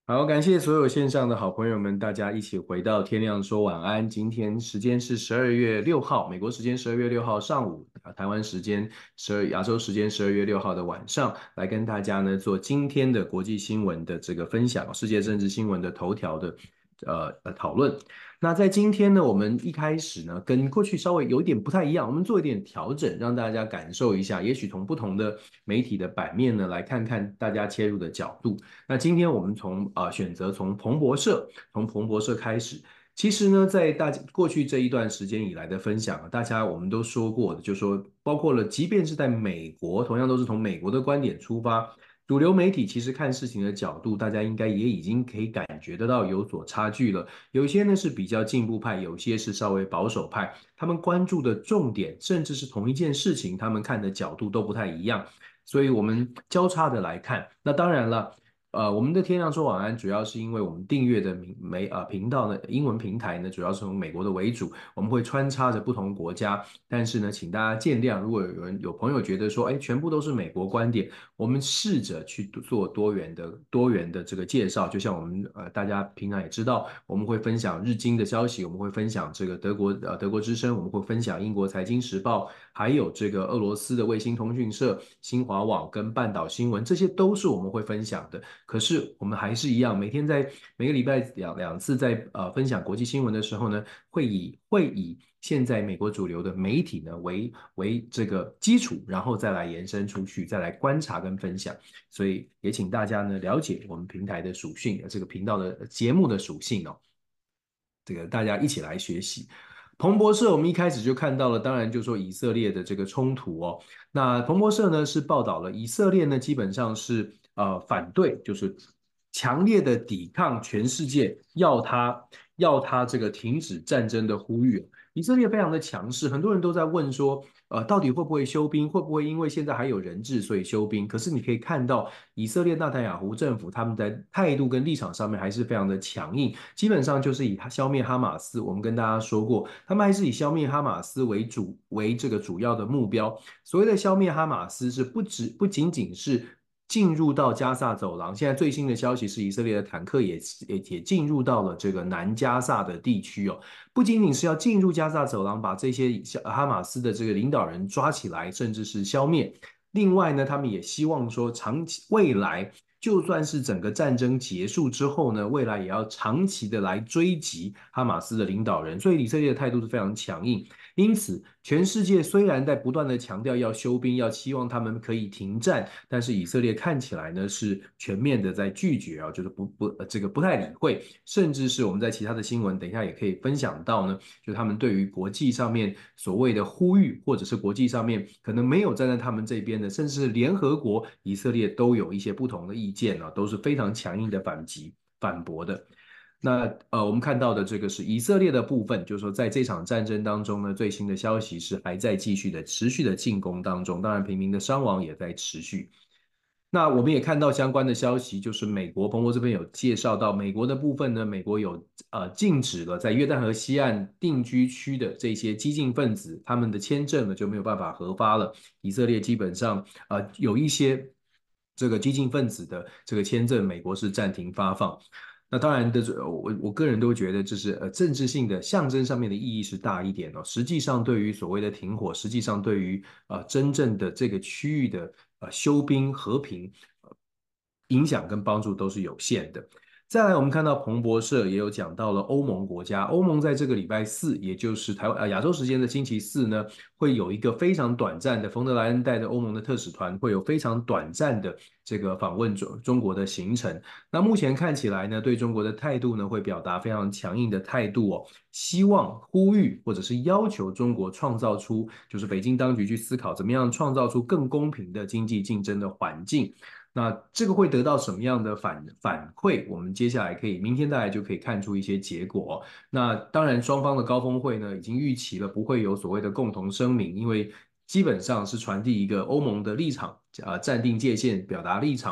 好，感谢所有线上的好朋友们，大家一起回到天亮说晚安。今天时间是12月6号，美国时间12月6号上午，台湾时间亚洲时间12月6号的晚上，来跟大家呢做今天的国际新闻的这个分享，世界政治新闻的头条的讨论。那在今天呢，我们一开始呢跟过去稍微有一点不太一样，我们做一点调整，让大家感受一下，也许从不同的媒体的版面呢来看看大家切入的角度。那今天我们选择从彭博社开始。其实呢，在过去这一段时间以来的分享啊，我们都说过的，就说包括了，即便是在美国，同样都是从美国的观点出发，主流媒体其实看事情的角度，大家应该也已经可以感觉得到有所差距了。有些呢是比较进步派，有些是稍微保守派，他们关注的重点，甚至是同一件事情，他们看的角度都不太一样。所以我们交叉的来看。那当然了，我们的天亮说晚安，主要是因为我们订阅的频道呢，英文平台呢，主要是从美国的为主，我们会穿插着不同国家。但是呢，请大家见谅，如果有朋友觉得说，哎，全部都是美国观点，我们试着去做多元的这个介绍。就像我们大家平常也知道，我们会分享日经的消息，我们会分享这个德国之声，我们会分享英国财经时报，还有这个俄罗斯的卫星通讯社、新华网跟半岛新闻，这些都是我们会分享的。可是我们还是一样，每个礼拜两次在分享国际新闻的时候呢，会以现在美国主流的媒体呢为这个基础，然后再来延伸出去，再来观察跟分享。所以也请大家呢了解我们平台的属性，这个频道的节目的属性哦。这个大家一起来学习。彭博社我们一开始就看到了，当然就说以色列的这个冲突哦。那彭博社呢是报道了以色列呢基本上是反对，就是强烈的抵抗全世界要他这个停止战争的呼吁。以色列非常的强势，很多人都在问说，到底会不会休兵？会不会因为现在还有人质，所以休兵？可是你可以看到，以色列纳坦雅胡政府他们在态度跟立场上面还是非常的强硬，基本上就是以消灭哈马斯。我们跟大家说过，他们还是以消灭哈马斯为这个主要的目标。所谓的消灭哈马斯是不仅仅是进入到加萨走廊，现在最新的消息是以色列的坦克也进入到了这个南加萨的地区哦。不仅仅是要进入加萨走廊，把这些哈马斯的这个领导人抓起来，甚至是消灭。另外呢，他们也希望说，未来就算是整个战争结束之后呢，未来也要长期的来追击哈马斯的领导人。所以以色列的态度是非常强硬。因此，全世界虽然在不断的强调要休兵，要期望他们可以停战，但是以色列看起来呢是全面的在拒绝啊，就是这个不太理会，甚至是我们在其他的新闻等一下也可以分享到呢，就他们对于国际上面所谓的呼吁，或者是国际上面可能没有站在他们这边的，甚至是联合国、以色列都有一些不同的意见啊，都是非常强硬的反驳的。那我们看到的这个是以色列的部分，就是说在这场战争当中呢，最新的消息是还在持续的进攻当中，当然平民的伤亡也在持续。那我们也看到相关的消息，就是彭博这边有介绍到美国的部分呢，美国有禁止了在约旦河西岸定居区的这些激进分子，他们的签证呢就没有办法核发了。以色列基本上有一些这个激进分子的这个签证，美国是暂停发放。那当然的，我个人都觉得，这是政治性的象征上面的意义是大一点哦。实际上，对于所谓的停火，实际上对于真正的这个区域的休兵和平，影响跟帮助都是有限的。再来，我们看到彭博社也有讲到了欧盟国家，欧盟在这个礼拜四，也就是亚洲时间的星期四呢，会有一个非常短暂的冯德莱恩带的欧盟的特使团会有非常短暂的这个访问中国的行程。那目前看起来呢，对中国的态度呢，会表达非常强硬的态度哦，希望呼吁或者是要求中国创造出，就是北京当局去思考怎么样创造出更公平的经济竞争的环境。那这个会得到什么样的反馈？我们接下来明天大概就可以看出一些结果哦。那当然，双方的高峰会呢，已经预期了不会有所谓的共同声明，因为基本上是传递一个欧盟的立场，暂定界限，表达立场。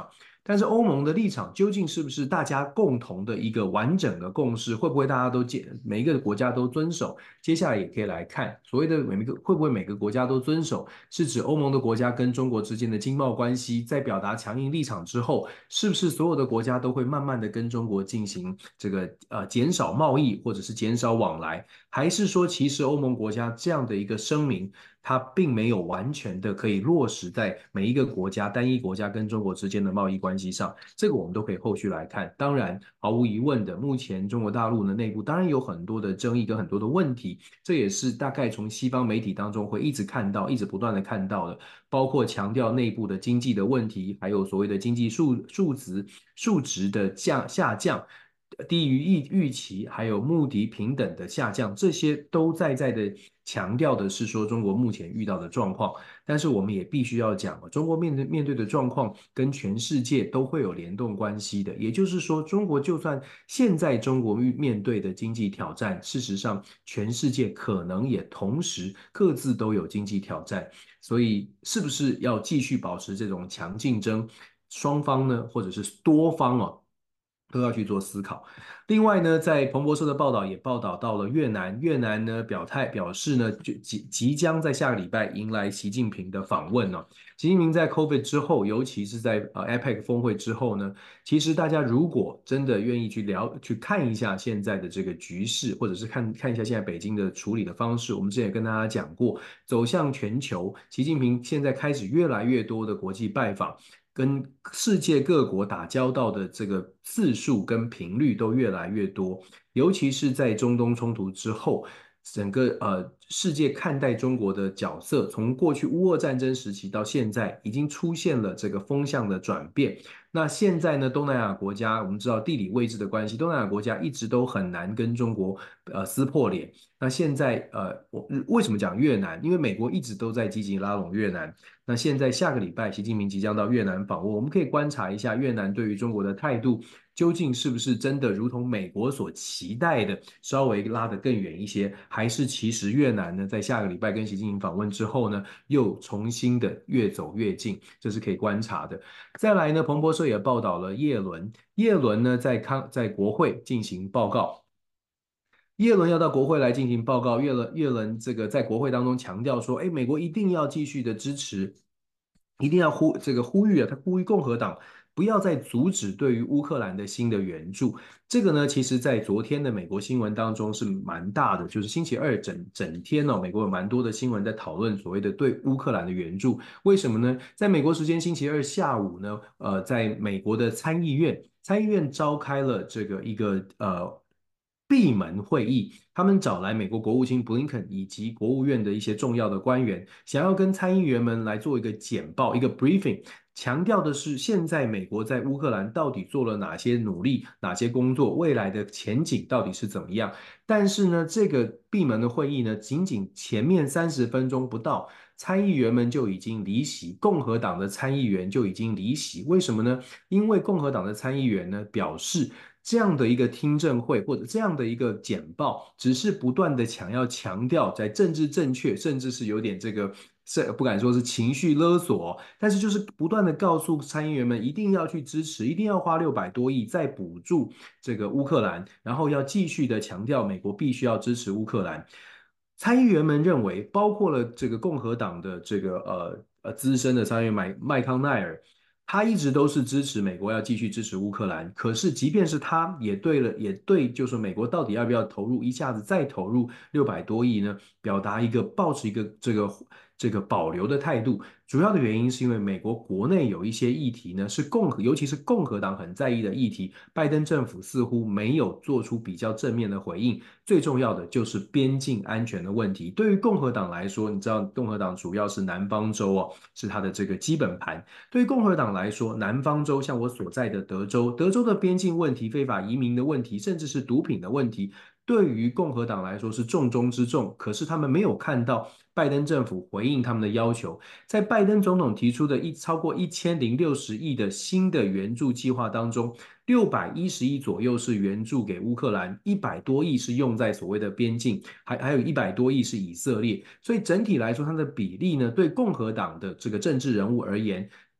但是欧盟的立场究竟是不是大家共同的一个完整的共识？会不会大家都每一个国家都遵守？接下来也可以来看所谓的会不会每个国家都遵守，是指欧盟的国家跟中国之间的经贸关系，在表达强硬立场之后，是不是所有的国家都会慢慢的跟中国进行这个减少贸易或者是减少往来？还是说其实欧盟国家这样的一个声明？它并没有完全的可以落实在每一个国家、单一国家跟中国之间的贸易关系上，这个我们都可以后续来看。当然，毫无疑问的，目前中国大陆的内部当然有很多的争议跟很多的问题，这也是大概从西方媒体当中会一直看到、一直不断的看到的，包括强调内部的经济的问题，还有所谓的经济数值的下降。低于预期，还有目的平等的下降，这些都在的强调的是说中国目前遇到的状况。但是我们也必须要讲，中国面对的状况跟全世界都会有联动关系的。也就是说，中国就算现在中国面对的经济挑战，事实上全世界可能也同时各自都有经济挑战。所以，是不是要继续保持这种强竞争？双方呢，或者是多方哦，都要去做思考。另外呢，在彭博社的报道也报道到了越南，越南呢表示呢，就即将在下个礼拜迎来习近平的访问哦。习近平在 COVID 之后，尤其是在APEC 峰会之后呢，其实大家如果真的愿意去看一下现在的这个局势，或者是看一下现在北京的处理的方式，我们之前也跟大家讲过，走向全球，习近平现在开始越来越多的国际拜访。跟世界各国打交道的这个次数跟频率都越来越多，尤其是在中东冲突之后，整个世界看待中国的角色，从过去乌俄战争时期到现在，已经出现了这个风向的转变。那现在呢，东南亚国家我们知道地理位置的关系，东南亚国家一直都很难跟中国撕破脸。那现在我为什么讲越南？因为美国一直都在积极拉拢越南。那现在下个礼拜，习近平即将到越南访问，我们可以观察一下越南对于中国的态度，究竟是不是真的如同美国所期待的，稍微拉得更远一些，还是其实越南呢，在下个礼拜跟习近平访问之后呢，又重新的越走越近，这是可以观察的。再来呢，彭博社也报道了叶伦，叶伦呢在国会进行报告。耶伦要到国会来进行报告，耶伦这个在国会当中强调说，哎，美国一定要继续的支持，一定要呼吁啊，他呼吁共和党不要再阻止对于乌克兰的新的援助。这个呢，其实在昨天的美国新闻当中是蛮大的，就是星期二整天哦，美国有蛮多的新闻在讨论所谓的对乌克兰的援助。为什么呢？在美国时间星期二下午呢，在美国的参议院召开了这个一个闭门会议，他们找来美国国务卿布林肯以及国务院的一些重要的官员，想要跟参议员们来做一个简报，一个 briefing，强调的是现在美国在乌克兰到底做了哪些努力、哪些工作，未来的前景到底是怎么样。但是呢，这个闭门的会议呢，仅仅前面30分钟不到，参议员们就已经离席，共和党的参议员就已经离席。为什么呢？因为共和党的参议员呢表示，这样的一个听证会或者这样的一个简报，只是不断的要强调在政治正确，甚至是有点不敢说是情绪勒索，但是就是不断的告诉参议员们一定要去支持，一定要花600多亿再补助这个乌克兰，然后要继续的强调美国必须要支持乌克兰。参议员们认为，包括了这个共和党的这个资深的参议员麦康奈尔，他一直都是支持美国要继续支持乌克兰。可是，即便是他也对，就是美国到底要不要一下子再投入600多亿呢？保持一个这个保留的态度。主要的原因是因为美国国内有一些议题呢，尤其是共和党很在意的议题，拜登政府似乎没有做出比较正面的回应。最重要的就是边境安全的问题。对于共和党来说，你知道共和党主要是南方州哦，是它的这个基本盘。对于共和党来说，南方州像我所在的德州，德州的边境问题、非法移民的问题，甚至是毒品的问题，对于共和党来说是重中之重。可是他们没有看到拜登政府回应他们的要求，在拜登总统提出的超过1060亿的新的援助计划当中，610亿左右是援助给乌克兰，100多亿是用在所谓的边境，还有100多亿是以色列。所以整体来说，它的比例呢，对共和党的这个政治人物而言，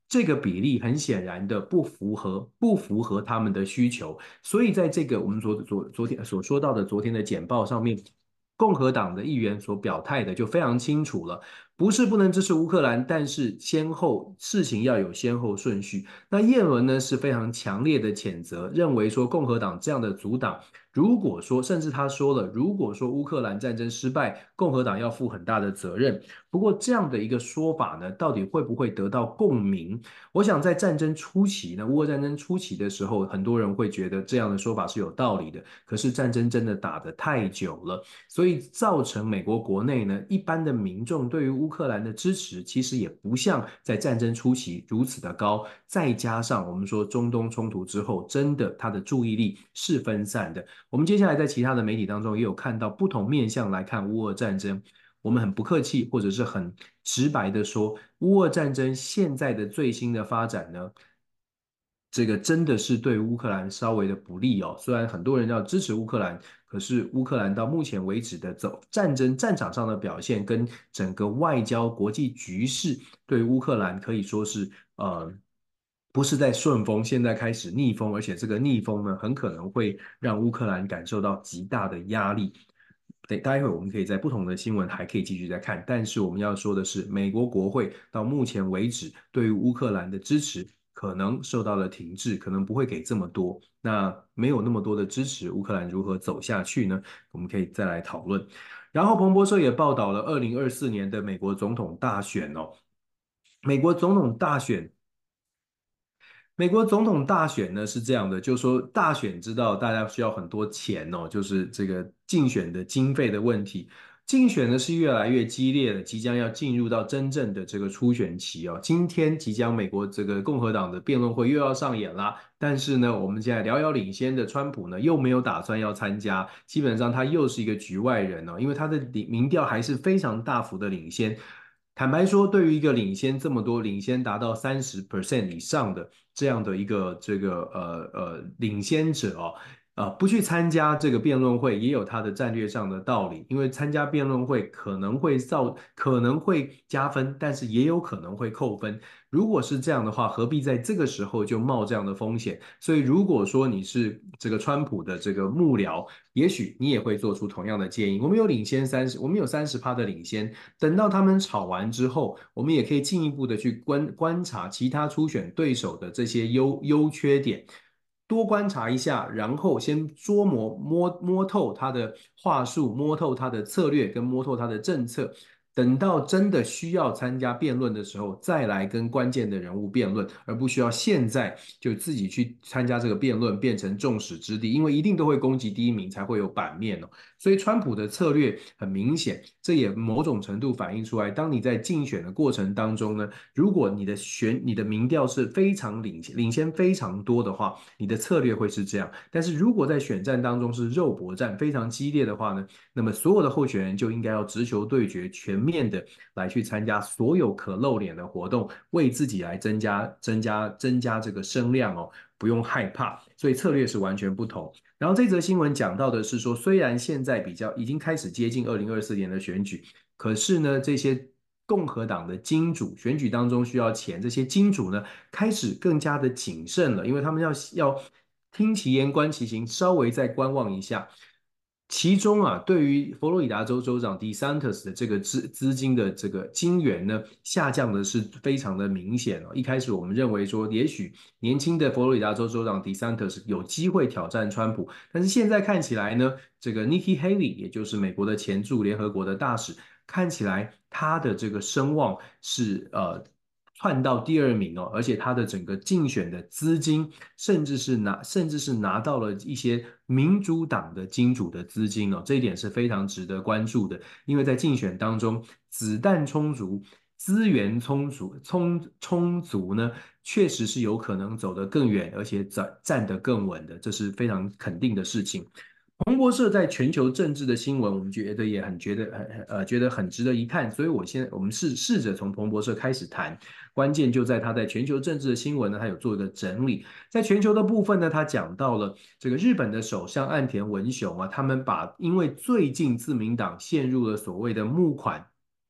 这个比例很显然的不符合他们的需求，所以在这个我们昨天所说到的昨天的简报上面，共和党的议员所表态的就非常清楚了，不是不能支持乌克兰，但是事情要有先后顺序。那叶伦呢是非常强烈的谴责，认为说共和党这样的阻挡，如果说甚至他说了，如果说乌克兰战争失败，共和党要负很大的责任。不过这样的一个说法呢，到底会不会得到共鸣？我想在战争初期呢，乌俄战争初期的时候，很多人会觉得这样的说法是有道理的。可是战争真的打得太久了，所以造成美国国内呢，一般的民众对于乌克兰的支持，其实也不像在战争初期如此的高。再加上我们说中东冲突之后，真的他的注意力是分散的。我们接下来在其他的媒体当中也有看到不同面向来看乌俄战争。我们很不客气，或者是很直白的说，乌俄战争现在的最新的发展呢，这个真的是对乌克兰稍微的不利哦。虽然很多人要支持乌克兰，可是乌克兰到目前为止的战场上的表现，跟整个外交国际局势，对乌克兰可以说是不是在顺风，现在开始逆风，而且这个逆风呢，很可能会让乌克兰感受到极大的压力。对，待会我们可以在不同的新闻还可以继续再看，但是我们要说的是，美国国会到目前为止对于乌克兰的支持可能受到了停滞，可能不会给这么多。那没有那么多的支持，乌克兰如何走下去呢？我们可以再来讨论。然后彭博社也报道了2024年的美国总统大选哦，美国总统大选美国总统大选呢是这样的，就是说大选知道大家需要很多钱哦，就是这个竞选的经费的问题。竞选呢是越来越激烈的，即将要进入到真正的这个初选期哦。今天即将美国这个共和党的辩论会又要上演啦，但是呢，我们现在遥遥领先的川普呢又没有打算要参加，基本上他又是一个局外人哦，因为他的民调还是非常大幅的领先。坦白说，对于一个领先这么多，领先达到30% 以上的这样的一个领先者哦，不去参加这个辩论会，也有他的战略上的道理。因为参加辩论会可能会加分，但是也有可能会扣分。如果是这样的话，何必在这个时候就冒这样的风险？所以，如果说你是这个川普的这个幕僚，也许你也会做出同样的建议。我们有30%的领先，等到他们吵完之后，我们也可以进一步的去观察其他初选对手的这些优缺点，多观察一下，然后先摸透他的话术，摸透他的策略，跟摸透他的政策。等到真的需要参加辩论的时候，再来跟关键的人物辩论，而不需要现在就自己去参加这个辩论，变成众矢之的，因为一定都会攻击第一名才会有版面哦。所以川普的策略很明显，这也某种程度反映出来，当你在竞选的过程当中呢，如果你的民调是非常领先非常多的话，你的策略会是这样。但是如果在选战当中是肉搏战非常激烈的话呢，那么所有的候选人就应该要直球对决，全面的来去参加所有可露脸的活动，为自己来增加这个声量哦，不用害怕。所以策略是完全不同。然后这则新闻讲到的是说，虽然现在已经开始接近2024年的选举，可是呢，这些共和党的金主选举当中需要钱，这些金主呢开始更加的谨慎了，因为他们要听其言观其行，稍微再观望一下。其中啊，对于佛罗里达州州长 DeSantis 的这个资金的这个金源呢，下降的是非常的明显哦。一开始我们认为说，也许年轻的佛罗里达州州长 DeSantis 有机会挑战川普，但是现在看起来呢，这个 Nikki Haley，也就是美国的前驻联合国的大使，看起来他的这个声望是窜到第二名哦，而且他的整个竞选的资金，甚至是拿到了一些民主党的金主的资金哦，这一点是非常值得关注的，因为在竞选当中，子弹充足。资源充足呢，确实是有可能走得更远，而且站得更稳的，这是非常肯定的事情。彭博社在全球政治的新闻，我们觉得也很觉得很值得一看，所以我们试着从彭博社开始谈，关键就在他在全球政治的新闻呢，他有做一个整理，在全球的部分呢，他讲到了这个日本的首相岸田文雄啊，他们因为最近自民党陷入了所谓的募款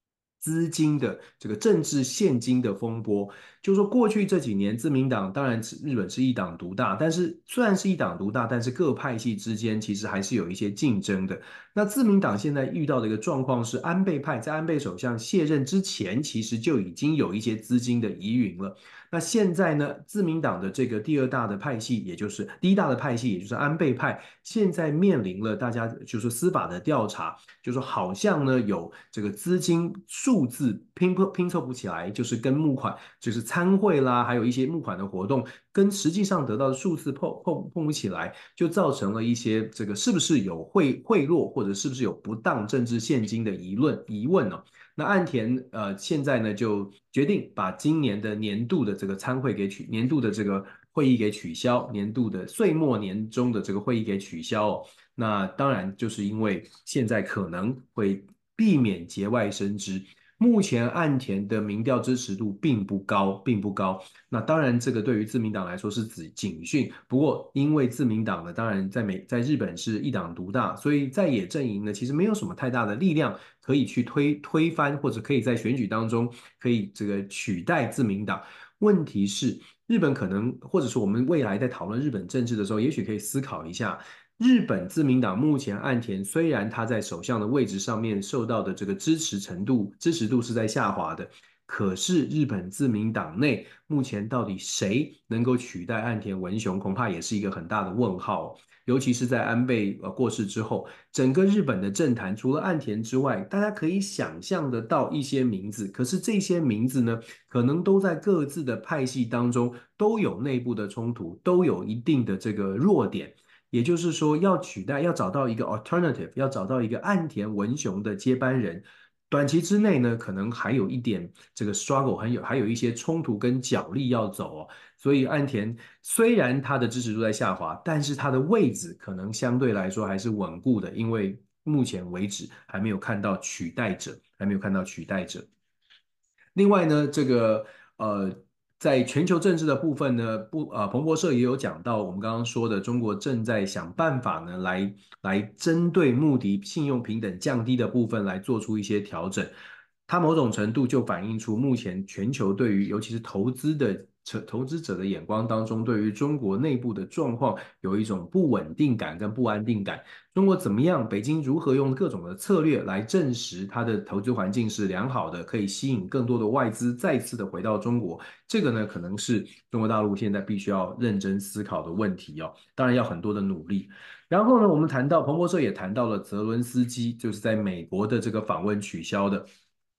资金的这个政治现金的风波。就是说，过去这几年，自民党当然日本是一党独大，但是虽然是一党独大，但是各派系之间其实还是有一些竞争的。那自民党现在遇到的一个状况是，安倍派在安倍首相卸任之前，其实就已经有一些资金的疑云了。那现在呢，自民党的这个第二大的派系，也就是第一大的派系，也就是安倍派，现在面临了大家就是司法的调查，就说好像呢有这个资金数字拼凑不起来，就是跟募款，就是参会啦，还有一些募款的活动，跟实际上得到的数字碰不起来，就造成了一些这个是不是有贿赂，或者是不是有不当政治现金的疑问哦。那岸田现在呢就决定把今年的年度的这个参会年度的这个会议给取消，年度的岁末年终的这个会议给取消哦。那当然就是因为现在可能会避免节外生枝。目前岸田的民调支持度并不高，并不高。那当然，这个对于自民党来说是警讯。不过，因为自民党呢，当然在日本是一党独大，所以在野阵营呢，其实没有什么太大的力量可以去推翻，或者可以在选举当中可以这个取代自民党。问题是，日本可能，或者说我们未来在讨论日本政治的时候，也许可以思考一下，日本自民党目前岸田虽然他在首相的位置上面受到的这个支持度是在下滑的，可是日本自民党内目前到底谁能够取代岸田文雄，恐怕也是一个很大的问号哦。尤其是在安倍过世之后，整个日本的政坛除了岸田之外，大家可以想象得到一些名字，可是这些名字呢，可能都在各自的派系当中都有内部的冲突，都有一定的这个弱点。也就是说，要取代，要找到一个 alternative，要找到一个岸田文雄的接班人，短期之内呢，可能还有一点这个 struggle，还有一些冲突跟角力要走哦。所以岸田虽然他的支持度在下滑，但是他的位置可能相对来说还是稳固的，因为目前为止还没有看到取代者，还没有看到取代者。另外呢，这个呃，在全球政治的部分呢，彭博社也有讲到，我们刚刚说的，中国正在想办法呢，来针对穆迪信用平等降低的部分来做出一些调整。它某种程度就反映出目前全球对于尤其是投资者的眼光当中，对于中国内部的状况有一种不稳定感跟不安定感。中国怎么样？北京如何用各种的策略来证实它的投资环境是良好的，可以吸引更多的外资再次的回到中国？这个呢，可能是中国大陆现在必须要认真思考的问题哦。当然要很多的努力。然后呢，我们谈到彭博社也谈到了泽伦斯基，就是在美国的这个访问取消的。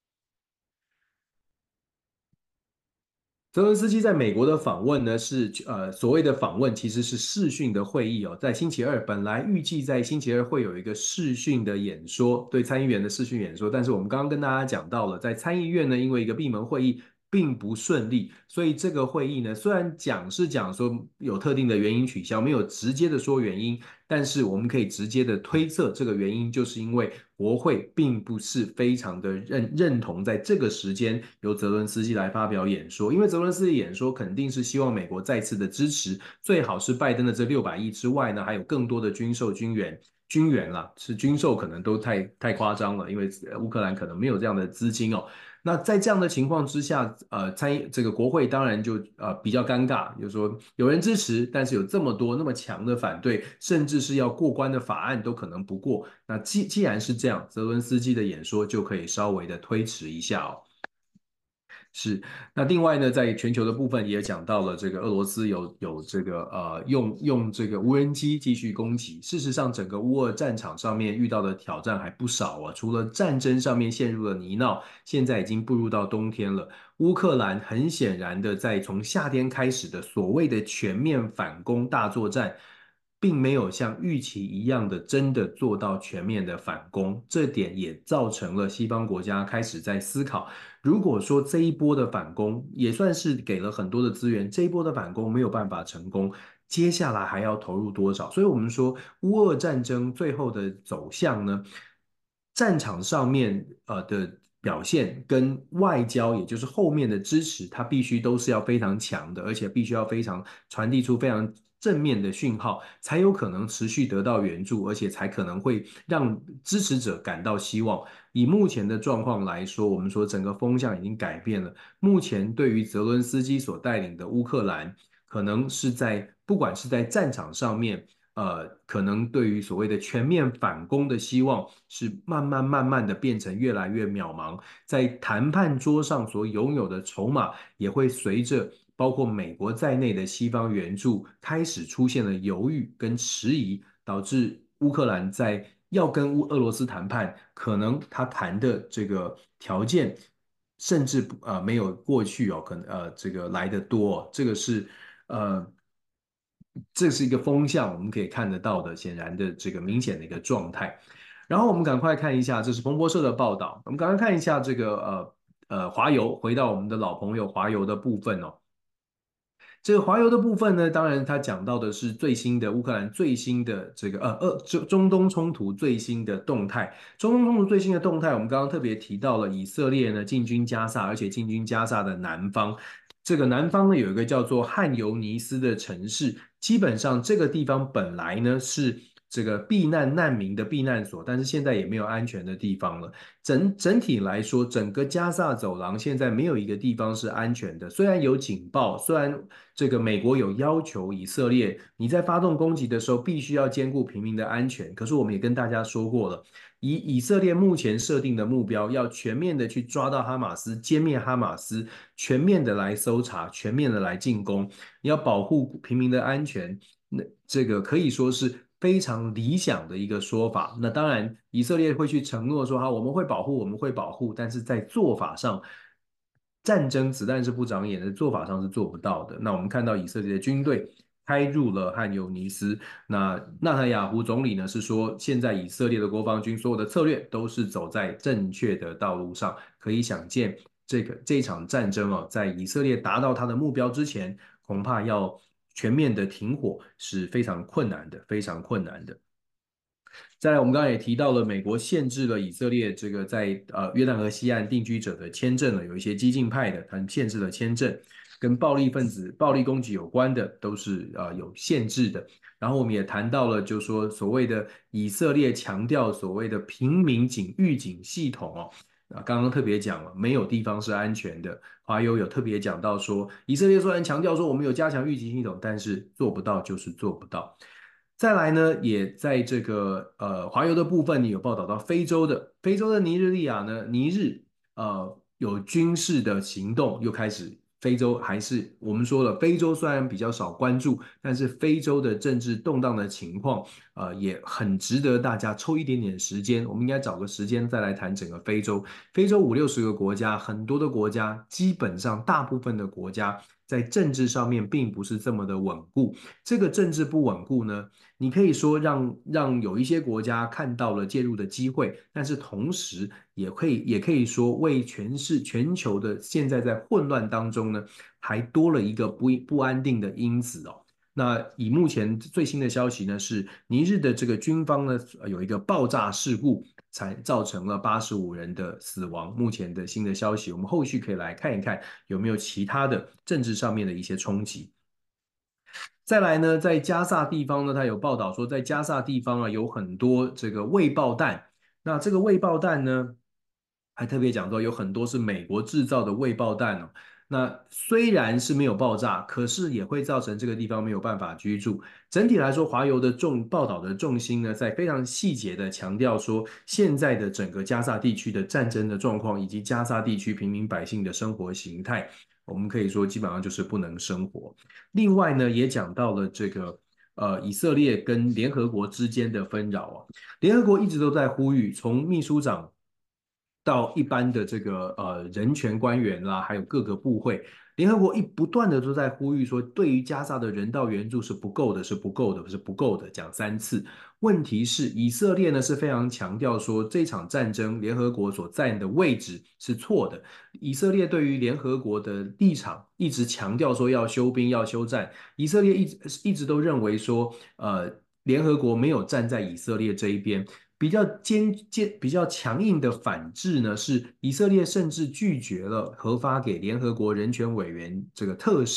泽伦斯基在美国的访问呢，是所谓的访问其实是视讯的会议哦，在星期二本来预计在星期二会有一个视讯的演说，对参议员的视讯演说，但是我们刚刚跟大家讲到了，在参议院呢，因为一个闭门会议并不顺利，所以这个会议呢，虽然讲是讲说有特定的原因取消，没有直接的说原因，但是我们可以直接的推测，这个原因就是因为国会并不是非常的认同在这个时间由泽伦斯基来发表演说，因为泽伦斯基演说肯定是希望美国再次的支持，最好是拜登的这600亿之外呢，还有更多的军援啦，是军售可能都太夸张了，因为乌克兰可能没有这样的资金哦。那在这样的情况之下，这个国会当然就比较尴尬，就是说有人支持，但是有这么多那么强的反对，甚至是要过关的法案都可能不过。那既然是这样，泽伦斯基的演说就可以稍微的推迟一下哦。是，那另外呢，在全球的部分也讲到了，这个俄罗斯有这个用这个无人机继续攻击。事实上，整个乌俄战场上面遇到的挑战还不少啊，除了战争上面陷入了泥淖，现在已经步入到冬天了。乌克兰很显然的在从夏天开始的所谓的全面反攻大作战。并没有像预期一样的真的做到全面的反攻，这点也造成了西方国家开始在思考。如果说这一波的反攻也算是给了很多的资源，这一波的反攻没有办法成功，接下来还要投入多少？所以我们说乌俄战争最后的走向呢，战场上面的表现跟外交，也就是后面的支持，它必须都是要非常强的，而且必须要非常传递出非常正面的讯号，才有可能持续得到援助，而且才可能会让支持者感到希望。以目前的状况来说，我们说整个风向已经改变了。目前对于泽伦斯基所带领的乌克兰，可能是在不管是在战场上面，可能对于所谓的全面反攻的希望是慢慢的变成越来越渺茫，在谈判桌上所拥有的筹码也会随着包括美国在内的西方援助开始出现了犹豫跟迟疑，导致乌克兰在要跟俄罗斯谈判，可能他谈的这个条件，甚至没有过去可能这个来得多这个是呃这是一个风向，我们可以看得到的，显然的这个明显的一个状态。然后我们赶快看一下，这是彭博社的报道。我们赶快看一下这个华油，回到我们的老朋友华油的部分哦。这个华油的部分呢，当然它讲到的是最新的乌克兰最新的这个中东冲突最新的动态。中东冲突最新的动态，我们刚刚特别提到了以色列呢进军加萨，而且进军加萨的南方。这个南方呢有一个叫做汉尤尼斯的城市，基本上这个地方本来呢是这个难民的避难所，但是现在也没有安全的地方了。整体来说，整个加萨走廊现在没有一个地方是安全的。虽然有警报，虽然这个美国有要求以色列你在发动攻击的时候必须要兼顾平民的安全，可是我们也跟大家说过了，以色列目前设定的目标，要全面的去抓到哈马斯，歼灭哈马斯，全面的来搜查，全面的来进攻，你要保护平民的安全。那这个可以说是非常理想的一个说法。那当然，以色列会去承诺说，哈，我们会保护，我们会保护，但是在做法上，战争子弹是不长眼的，做法上是做不到的。那我们看到以色列的军队开入了汉尤尼斯，那纳坦雅胡总理呢是说，现在以色列的国防军所有的策略都是走在正确的道路上，可以想见。这场战争哦，在以色列达到他的目标之前，恐怕要全面的停火是非常困难的，非常困难的。再来，我们刚才也提到了，美国限制了以色列这个在约旦河西岸定居者的签证了，有一些激进派的，他们限制了签证，跟暴力分子、暴力攻击有关的都是有限制的。然后我们也谈到了，就是说所谓的以色列强调所谓的平民预警系统哦，刚刚特别讲了，没有地方是安全的。华友有特别讲到说，以色列虽然强调说我们有加强预警系统，但是做不到就是做不到。再来呢，也在这个华油的部分，你有报道到非洲的尼日利亚呢，尼日有军事的行动又开始。非洲还是我们说了，非洲虽然比较少关注，但是非洲的政治动荡的情况，也很值得大家抽一点点时间。我们应该找个时间再来谈整个非洲。非洲50-60个国家，很多的国家，基本上大部分的国家在政治上面并不是这么的稳固。这个政治不稳固呢？你可以说让有一些国家看到了介入的机会，但是同时也可以说为全球的现在在混乱当中呢，还多了一个不安定的因子哦。那以目前最新的消息呢，是尼日的这个军方呢有一个爆炸事故，才造成了85人的死亡。目前的新的消息，我们后续可以来看一看有没有其他的政治上面的一些冲击。再来呢，在加萨地方呢，他有报道说，在加萨地方啊，有很多这个未爆弹。那这个未爆弹呢，还特别讲到有很多是美国制造的未爆弹哦。那虽然是没有爆炸，可是也会造成这个地方没有办法居住。整体来说，华油的报道的重心呢，在非常细节的强调说，现在的整个加萨地区的战争的状况，以及加萨地区平民百姓的生活形态，我们可以说基本上就是不能生活。另外呢，也讲到了这个以色列跟联合国之间的纷扰啊，联合国一直都在呼吁，从秘书长到一般的这个人权官员啦，还有各个部会，联合国不断的都在呼吁说，对于加沙的人道援助是不够的，是不够的，是不够的，讲3次。问题是以色列呢是非常强调说，这场战争联合国所占的位置是错的。以色列对于联合国的立场一直强调说要休兵、要休战。以色列一直都认为说，联合国没有站在以色列这一边。比较强硬的反制呢，是以色列甚至拒绝了核发给联合国人权委员这个特使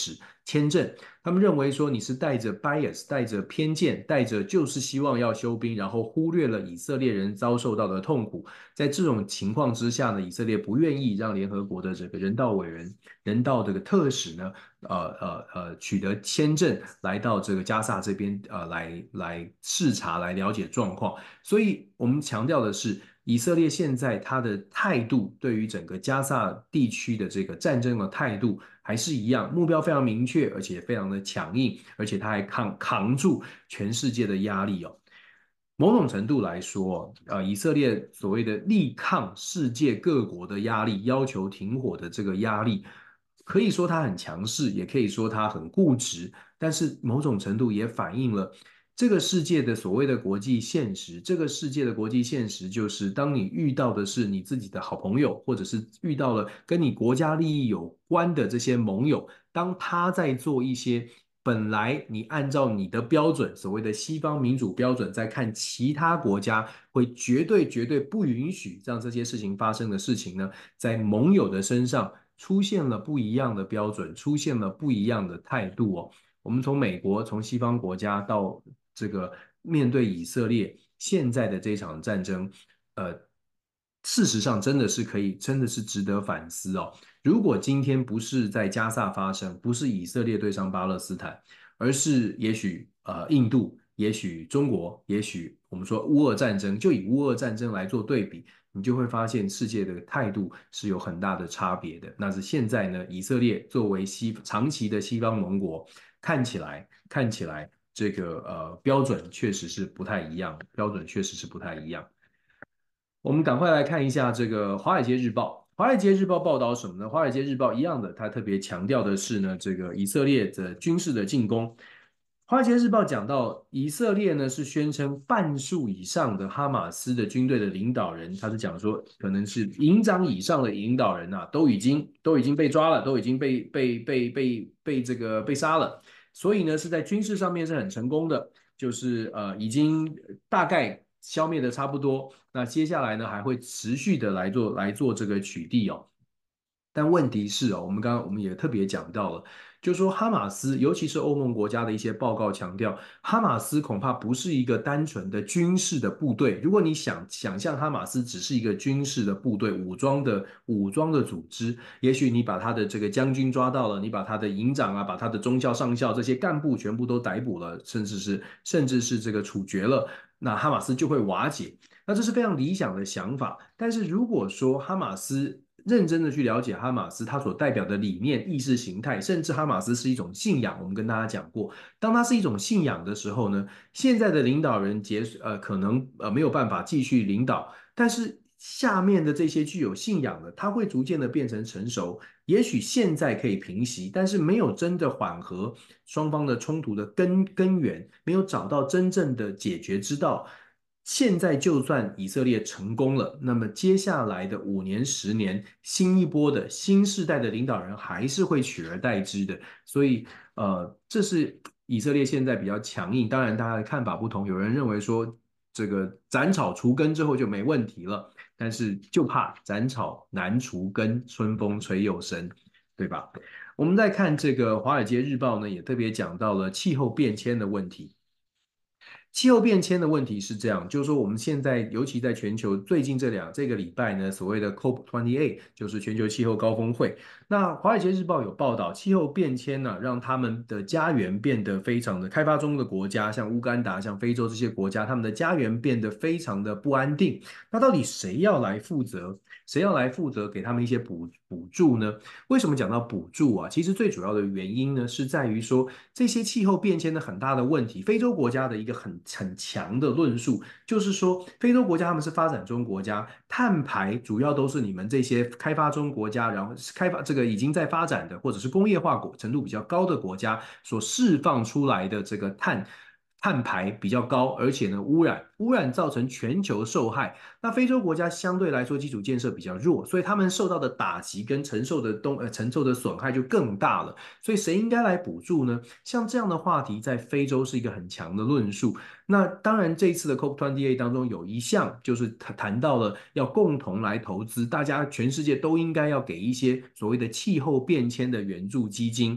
签证。他们认为说你是带着 bias、带着偏见、带着就是希望要休兵，然后忽略了以色列人遭受到的痛苦。在这种情况之下呢，以色列不愿意让联合国的这个人道委员、人道这个特使呢，取得签证来到这个加萨这边，来视察、来了解状况。所以我们强调的是，以色列现在他的态度对于整个加萨地区的这个战争的态度还是一样，目标非常明确，而且非常的强硬，而且他还扛住全世界的压力哦。某种程度来说，以色列所谓的力抗世界各国的压力，要求停火的这个压力，可以说他很强势，也可以说他很固执，但是某种程度也反映了这个世界的所谓的国际现实。这个世界的国际现实就是，当你遇到的是你自己的好朋友，或者是遇到了跟你国家利益有关的这些盟友，当他在做一些本来你按照你的标准，所谓的西方民主标准，在看其他国家会绝对不允许让这些事情发生的事情呢，在盟友的身上出现了不一样的标准，出现了不一样的态度哦。我们从美国，从西方国家到这个面对以色列现在的这场战争，呃，事实上真的是可以，真的是值得反思哦。如果今天不是在加萨发生，不是以色列对上巴勒斯坦，而是也许印度，也许中国，也许我们说乌俄战争，就以乌俄战争来做对比，你就会发现世界的态度是有很大的差别的。那是现在呢，以色列作为长期的西方盟国，看起来这个标准确实是不太一样，标准确实是不太一样。我们赶快来看一下这个《华尔街日报》。《华尔街日报》报道什么呢？《华尔街日报》一样的，它特别强调的是呢，这个以色列的军事的进攻。《华尔街日报》讲到，以色列呢是宣称半数以上的哈马斯的军队的领导人，他是讲说可能是营长以上的领导人啊，都已经被抓了，都已经被这个被杀了。所以呢，是在军事上面是很成功的，就是已经大概消灭的差不多。那接下来呢，还会持续的来做这个取缔哦。但问题是哦，我们也特别讲到了，就是说哈马斯，尤其是欧盟国家的一些报告强调，哈马斯恐怕不是一个单纯的军事的部队。如果你想象哈马斯只是一个军事的部队，武装的组织，也许你把他的这个将军抓到了，你把他的营长啊，把他的中校、上校这些干部全部都逮捕了，甚至是这个处决了，那哈马斯就会瓦解。那这是非常理想的想法，但是如果说哈马斯认真的去了解哈马斯它所代表的理念、意识形态，甚至哈马斯是一种信仰，我们跟大家讲过，当它是一种信仰的时候呢，现在的领导人可能没有办法继续领导，但是下面的这些具有信仰的，它会逐渐的变成成熟，也许现在可以平息，但是没有真的缓和双方的冲突的根源，没有找到真正的解决之道。现在就算以色列成功了，那么接下来的5年、10年，新一波的新世代的领导人还是会取而代之的。所以，这是以色列现在比较强硬。当然，大家的看法不同，有人认为说这个斩草除根之后就没问题了，但是就怕斩草难除根，春风吹又生，对吧？我们再看这个《华尔街日报》呢，也特别讲到了气候变迁的问题。气候变迁的问题是这样，就是说我们现在，尤其在全球最近这个礼拜呢，所谓的 COP28 就是全球气候高峰会。那《华尔街日报》有报道，气候变迁呢，让他们的家园变得非常的开发中的国家，像乌干达、像非洲这些国家，他们的家园变得非常的不安定。那到底谁要来负责？谁要来负责给他们一些补助呢？为什么讲到补助啊？其实最主要的原因呢，是在于说这些气候变迁的很大的问题，非洲国家的一个很强的论述，就是说非洲国家他们是发展中国家，碳排主要都是你们这些开发中国家，然后开发这个已经在发展的或者是工业化程度比较高的国家所释放出来的这个碳排比较高，而且呢污染造成全球受害。那非洲国家相对来说基础建设比较弱，所以他们受到的打击跟承受的损害就更大了。所以谁应该来补助呢？像这样的话题在非洲是一个很强的论述。那当然，这一次的 COP28 当中有一项就是谈到了要共同来投资，大家全世界都应该要给一些所谓的气候变迁的援助基金。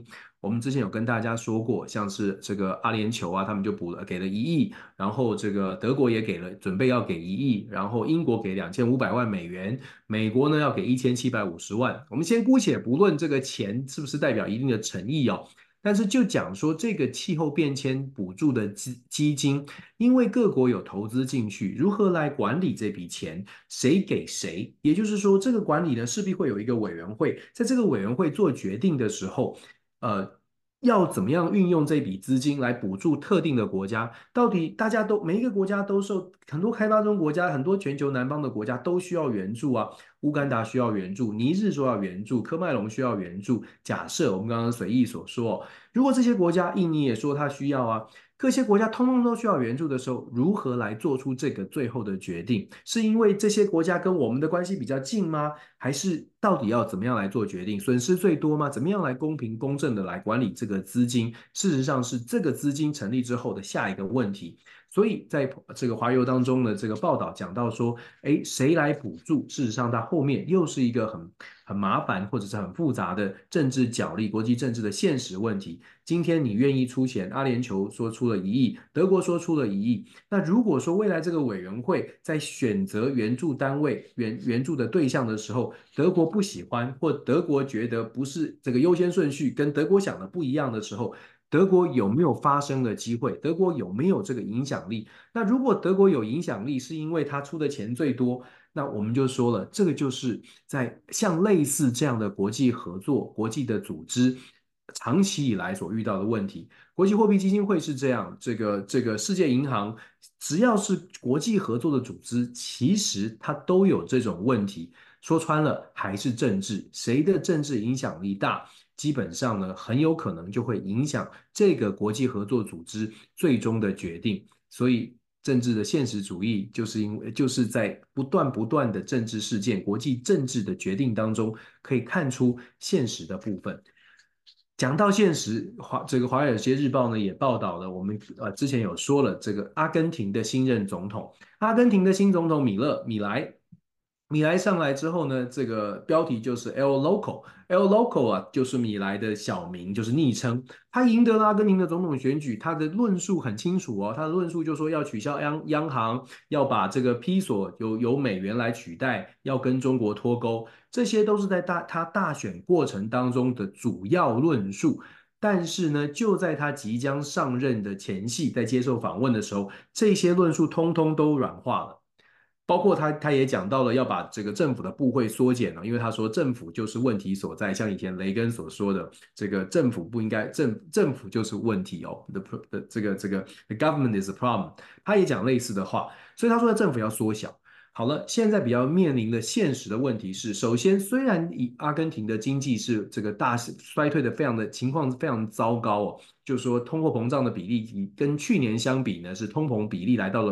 我们之前有跟大家说过，像是这个阿联酋啊，他们就给了1亿，然后这个德国也准备要给1亿，然后英国给2500万美元，美国呢要给1750万。我们先姑且不论这个钱是不是代表一定的诚意哦，但是就讲说这个气候变迁补助的基金，因为各国有投资进去，如何来管理这笔钱，谁给谁？也就是说，这个管理呢势必会有一个委员会，在这个委员会做决定的时候，呃。要怎么样运用这笔资金来补助特定的国家？到底每一个国家都很多开发中国家，很多全球南方的国家都需要援助啊。乌干达需要援助，尼日说要援助，科麦隆需要援助。假设我们刚刚随意所说，如果这些国家，印尼也说他需要啊，各些国家通通都需要援助的时候，如何来做出这个最后的决定？是因为这些国家跟我们的关系比较近吗？还是到底要怎么样来做决定？损失最多吗？怎么样来公平公正的来管理这个资金？事实上是这个资金成立之后的下一个问题。所以在这个华邮当中的这个报道讲到说，哎，谁来补助？事实上，它后面又是一个很麻烦或者是很复杂的政治角力、国际政治的现实问题。今天你愿意出钱，阿联酋说出了1亿，德国说出了1亿。那如果说未来这个委员会在选择援助单位、援助的对象的时候，德国不喜欢，或德国觉得不是这个优先顺序跟德国想的不一样的时候，德国有没有发声的机会？德国有没有这个影响力？那如果德国有影响力，是因为他出的钱最多，那我们就说了，这个就是在像类似这样的国际合作、国际的组织，长期以来所遇到的问题。国际货币基金会是这样，这个世界银行，只要是国际合作的组织，其实它都有这种问题。说穿了，还是政治，谁的政治影响力大，基本上呢，很有可能就会影响这个国际合作组织最终的决定。所以，政治的现实主义就是在不断的政治事件、国际政治的决定当中，可以看出现实的部分。讲到现实，这个《华尔街日报》呢也报道了，我们之前有说了，这个阿根廷的新任总统，阿根廷的新总统米莱上来之后呢，这个标题就是 El Loco，El Loco 啊，就是米莱的小名，就是昵称。他赢得了阿根廷的总统选举，他的论述很清楚哦，他的论述就说要取消央行，要把这个批索由美元来取代，要跟中国脱钩，这些都是在他大选过程当中的主要论述。但是呢，就在他即将上任的前夕，在接受访问的时候，这些论述通通都软化了。包括他也讲到了要把这个政府的部会缩减了，因为他说政府就是问题所在，像以前雷根所说的，这个政府不应该政府就是问题哦这个 the government is a problem，他也讲类似的话，所以他说政府要缩小。好了，现在比较面临的现实的问题是，首先，虽然阿根廷的经济是这个大衰退的情况非常糟糕哦，就是说通货膨胀的比例跟去年相比呢，是通膨比例来到了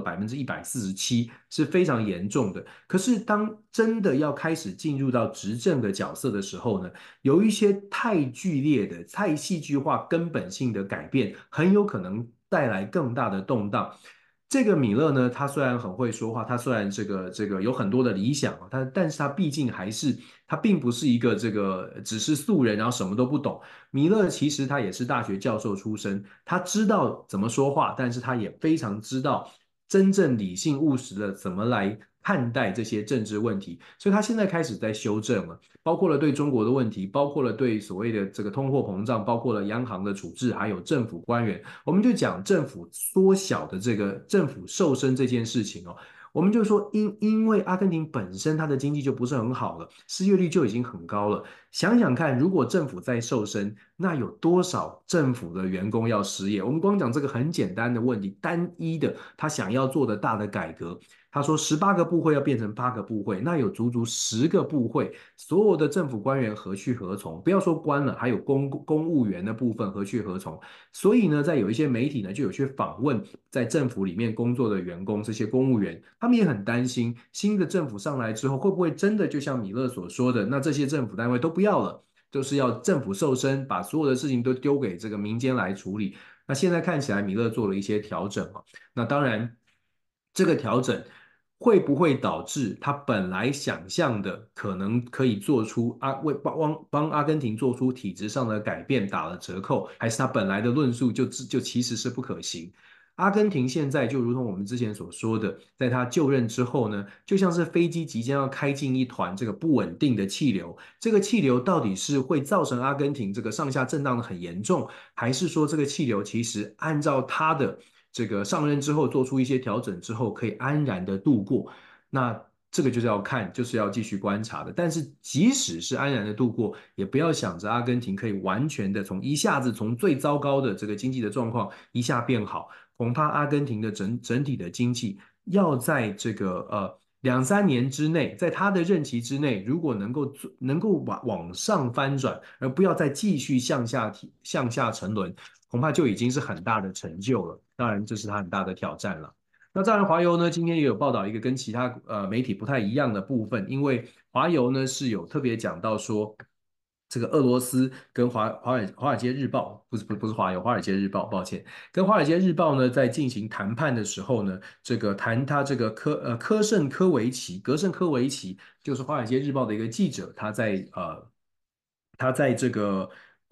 147%，是非常严重的。可是当真的要开始进入到执政的角色的时候呢，有一些太剧烈的、太戏剧化、根本性的改变，很有可能带来更大的动荡。这个米勒呢，他虽然很会说话，他虽然这个有很多的理想啊，但是他毕竟他并不是一个这个只是素人，然后什么都不懂。米勒其实他也是大学教授出身，他知道怎么说话，但是他也非常知道真正理性务实的怎么来看待这些政治问题，所以他现在开始在修正了，包括了对中国的问题，包括了对所谓的这个通货膨胀，包括了央行的处置，还有政府官员。我们就讲政府缩小的这个政府瘦身这件事情哦，我们就说因为阿根廷本身它的经济就不是很好了，失业率就已经很高了。想想看，如果政府再瘦身，那有多少政府的员工要失业？我们光讲这个很简单的问题，单一的他想要做的大的改革，他说18个部会要变成8个部会，那有足足10个部会，所有的政府官员何去何从？不要说官了，还有公务员的部分何去何从？所以呢，在有一些媒体呢，就有去访问在政府里面工作的员工，这些公务员，他们也很担心，新的政府上来之后，会不会真的就像米勒所说的，那这些政府单位都不要了，就是要政府瘦身，把所有的事情都丢给这个民间来处理。那现在看起来，米勒做了一些调整嘛，那当然，这个调整会不会导致他本来想象的可能可以做出帮阿根廷做出体制上的改变打了折扣，还是他本来的论述就其实是不可行？阿根廷现在就如同我们之前所说的，在他就任之后呢，就像是飞机即将要开进一团这个不稳定的气流，这个气流到底是会造成阿根廷这个上下震荡的很严重，还是说这个气流其实按照他的这个上任之后做出一些调整之后，可以安然的度过？那这个就是要看，就是要继续观察的。但是即使是安然的度过，也不要想着阿根廷可以完全的一下子从最糟糕的这个经济的状况一下变好。恐怕阿根廷的整体的经济要在这个2、3年之内，在他的任期之内，如果能够往上翻转，而不要再继续向下沉沦，恐怕就已经是很大的成就了。当然，这是他很大的挑战了。那当然，华邮呢今天也有报道一个跟其他媒体不太一样的部分，因为华邮呢是有特别讲到说，这个俄罗斯跟华尔街日报不是华邮，华尔街日报，抱歉，跟华尔街日报呢在进行谈判的时候呢，这个谈他这个格胜科维奇就是华尔街日报的一个记者，他在这个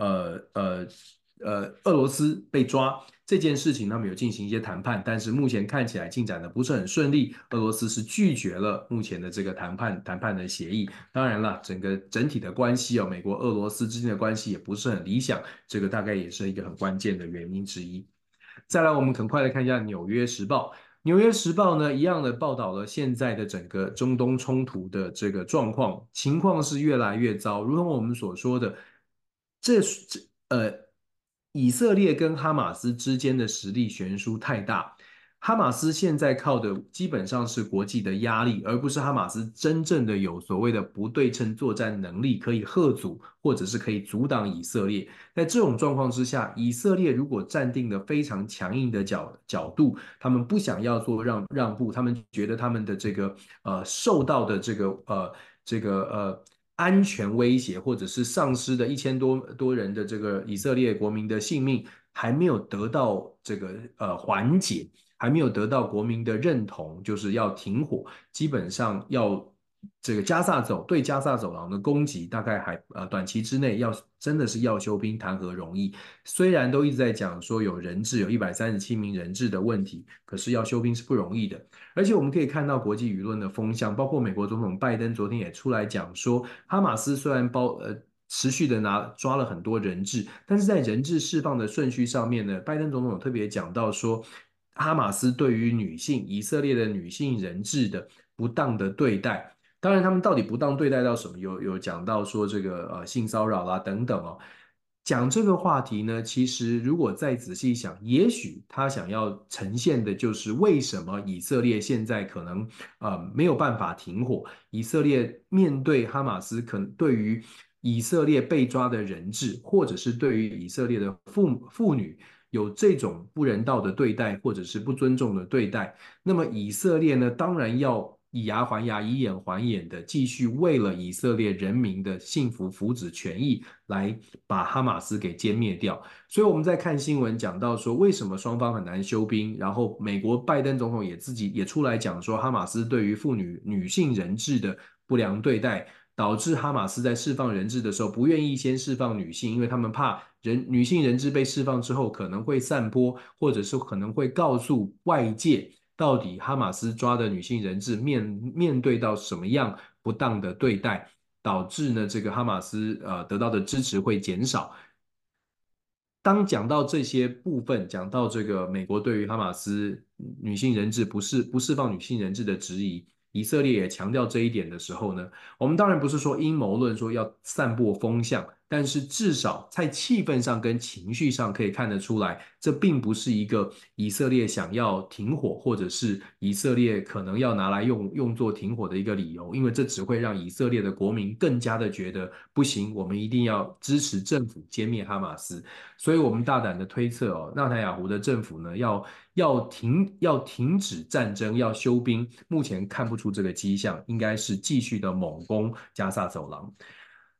俄罗斯被抓这件事情，他们有进行一些谈判，但是目前看起来进展的不是很顺利。俄罗斯是拒绝了目前的这个谈判的协议。当然了，整体的关系哦，美国俄罗斯之间的关系也不是很理想，这个大概也是一个很关键的原因之一。再来，我们很快的看一下《纽约时报》。《纽约时报》呢，一样的报道了现在的整个中东冲突的这个状况，情况是越来越糟。如同我们所说的，这以色列跟哈马斯之间的实力悬殊太大。哈马斯现在靠的基本上是国际的压力，而不是哈马斯真正的有所谓的不对称作战能力，可以吓阻或者是可以阻挡以色列。在这种状况之下，以色列如果站定了非常强硬的角度，他们不想要做让步，他们觉得他们的这个受到的这个安全威胁，或者是丧失的1000多人的这个以色列国民的性命，还没有得到这个缓解。还没有得到国民的认同，就是要停火，基本上要这个对加萨走廊的攻击，大概短期之内真的是要休兵，谈何容易？虽然都一直在讲说有人质，有137名人质的问题，可是要休兵是不容易的。而且我们可以看到国际舆论的风向，包括美国总统拜登昨天也出来讲说，哈马斯虽然持续的抓了很多人质，但是在人质释放的顺序上面呢，拜登总统有特别讲到说，哈马斯对于以色列的女性人质的不当的对待。当然，他们到底不当对待到什么？有讲到说这个性骚扰啦等等哦。讲这个话题呢，其实如果再仔细想，也许他想要呈现的就是为什么以色列现在可能没有办法停火。以色列面对哈马斯，可能对于以色列被抓的人质，或者是对于以色列的妇女有这种不人道的对待，或者是不尊重的对待，那么以色列呢，当然要以牙还牙，以眼还眼的继续为了以色列人民的幸福福祉权益来把哈马斯给歼灭掉。所以我们在看新闻讲到说，为什么双方很难休兵，然后美国拜登总统自己也出来讲说，哈马斯对于女性人质的不良对待。导致哈马斯在释放人质的时候不愿意先释放女性，因为他们怕女性人质被释放之后可能会散播，或者是可能会告诉外界到底哈马斯抓的女性人质面对到什么样不当的对待，导致呢这个哈马斯得到的支持会减少。当讲到这些部分，讲到这个美国对于哈马斯女性人质不释放女性人质的质疑，以色列也强调这一点的时候呢，我们当然不是说阴谋论说要散播风向，但是至少在气氛上跟情绪上可以看得出来，这并不是一个以色列想要停火，或者是以色列可能要拿来用作停火的一个理由，因为这只会让以色列的国民更加的觉得不行，我们一定要支持政府歼灭哈马斯。所以我们大胆的推测哦，纳坦雅胡的政府呢，要停止战争，要休兵，目前看不出这个迹象，应该是继续的猛攻加萨走廊。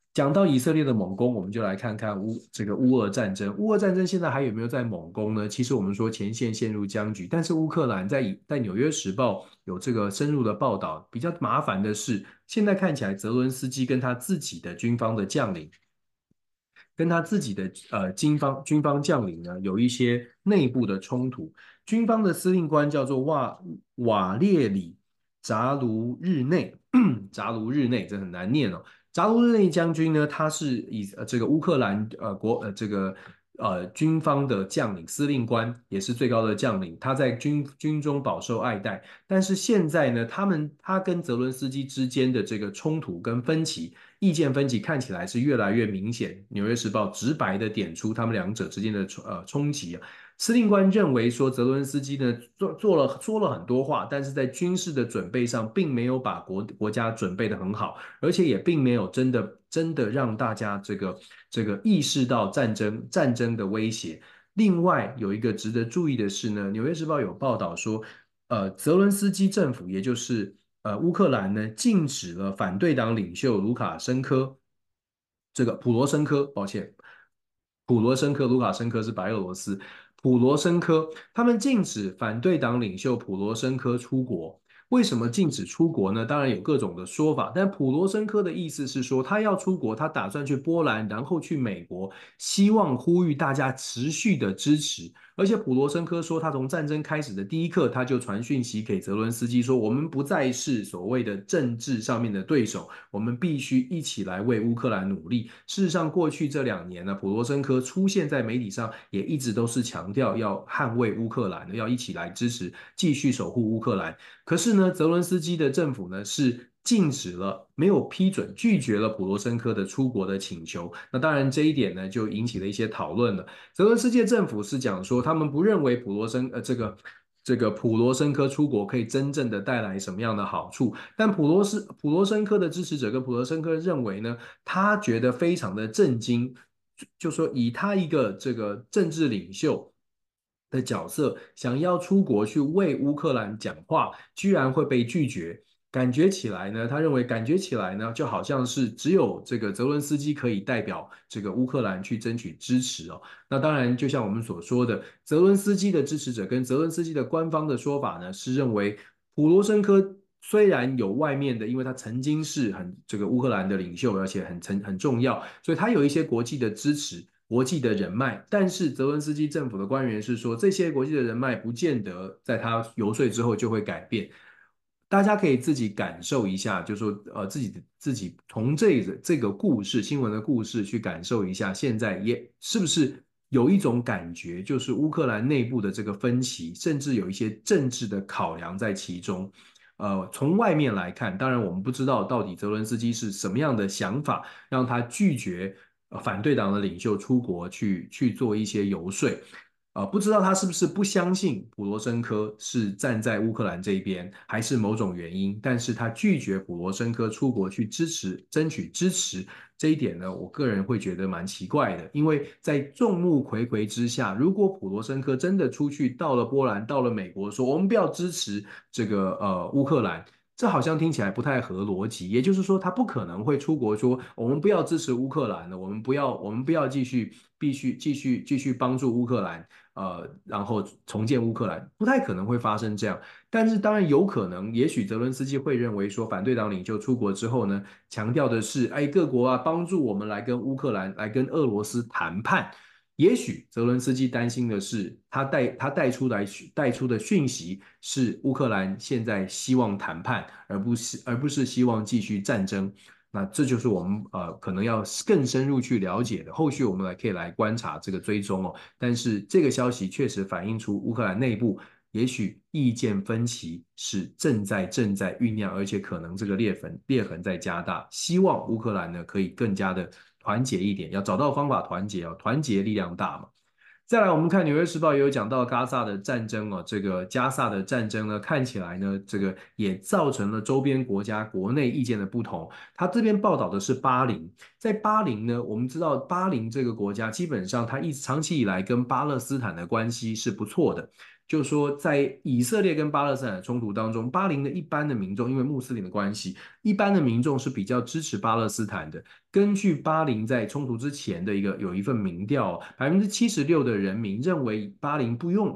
讲到以色列的猛攻，我们就来看看乌俄战争。乌俄战争现在还有没有在猛攻呢？其实我们说前线陷入僵局，但是乌克兰在《纽约时报》有这个深入的报道。比较麻烦的是，现在看起来泽伦斯基跟他自己的军方的将领跟他自己的军方将领呢有一些内部的冲突。军方的司令官叫做瓦列里扎卢日内，扎卢日内这很难念哦。扎卢日内将军呢，他是这个乌克兰这个军方的将领司令官，也是最高的将领，他在军中饱受爱戴。但是现在呢，他跟泽伦斯基之间的这个冲突跟分歧。意见分歧看起来是越来越明显，《纽约时报》直白的点出他们两者之间的冲击啊。司令官认为说，泽伦斯基呢说了很多话，但是在军事的准备上，并没有把国家准备的很好，而且也并没有真的让大家这个意识到战争的威胁。另外有一个值得注意的是呢，《纽约时报》有报道说，泽伦斯基政府，也就是乌克兰呢，禁止了反对党领袖卢卡申科，这个普罗申科，抱歉，普罗申科，卢卡申科是白俄罗斯，普罗申科，他们禁止反对党领袖普罗申科出国。为什么禁止出国呢？当然有各种的说法，但普罗申科的意思是说，他要出国，他打算去波兰，然后去美国，希望呼吁大家持续的支持。而且普罗申科说，他从战争开始的第一刻，他就传讯息给泽伦斯基说，我们不再是所谓的政治上面的对手，我们必须一起来为乌克兰努力。事实上，过去这2年呢，普罗申科出现在媒体上，也一直都是强调要捍卫乌克兰，要一起来支持，继续守护乌克兰。可是呢，泽伦斯基的政府呢是禁止了，没有批准，拒绝了普罗申科的出国的请求。那当然这一点呢就引起了一些讨论了。泽伦斯基政府是讲说，他们不认为这个普罗申科出国可以真正的带来什么样的好处，但普罗申科的支持者跟普罗申科认为呢，他觉得非常的震惊，就说以他一个这个政治领袖的角色，想要出国去为乌克兰讲话，居然会被拒绝。感觉起来呢，他认为感觉起来呢，就好像是只有这个泽伦斯基可以代表这个乌克兰去争取支持哦。那当然，就像我们所说的，泽伦斯基的支持者跟泽伦斯基的官方的说法呢，是认为普罗申科虽然有外面的，因为他曾经是这个乌克兰的领袖，而且很重要，所以他有一些国际的支持。国际的人脉，但是泽伦斯基政府的官员是说，这些国际的人脉不见得在他游说之后就会改变。大家可以自己感受一下，就说自己从这个故事新闻的故事去感受一下，现在也是不是有一种感觉，就是乌克兰内部的这个分歧，甚至有一些政治的考量在其中。从外面来看，当然我们不知道到底泽伦斯基是什么样的想法，让他拒绝反对党的领袖出国去做一些游说。不知道他是不是不相信普罗申科是站在乌克兰这边，还是某种原因，但是他拒绝普罗申科出国去争取支持这一点呢，我个人会觉得蛮奇怪的，因为在众目睽睽之下，如果普罗申科真的出去到了波兰，到了美国，说我们不要支持这个乌克兰，这好像听起来不太合逻辑，也就是说，他不可能会出国说我们不要支持乌克兰了，我们不要继续帮助乌克兰，然后重建乌克兰，不太可能会发生这样。但是当然有可能，也许泽伦斯基会认为说，反对党领袖出国之后呢，强调的是，哎，各国啊，帮助我们来跟乌克兰、来跟俄罗斯谈判。也许泽伦斯基担心的是，他带出的讯息是乌克兰现在希望谈判，而不是希望继续战争。那这就是我们可能要更深入去了解的。后续我们可以来观察这个追踪哦。但是这个消息确实反映出乌克兰内部也许意见分歧是正在酝酿，而且可能这个裂痕在加大。希望乌克兰呢可以更加的团结一点，要找到方法团结哦，团结力量大嘛。再来，我们看《纽约时报》也有讲到加萨的战争哦，这个加萨的战争呢，看起来呢，这个也造成了周边国家国内意见的不同。他这边报道的是巴林，在巴林呢，我们知道巴林这个国家基本上它长期以来跟巴勒斯坦的关系是不错的。 就是说在以色列跟巴勒斯坦的冲突当中，巴林的一般的民众因为穆斯林的关系，一般的民众是比较支持巴勒斯坦的。根据巴林在冲突之前的有一份民调，76%的人民认为巴林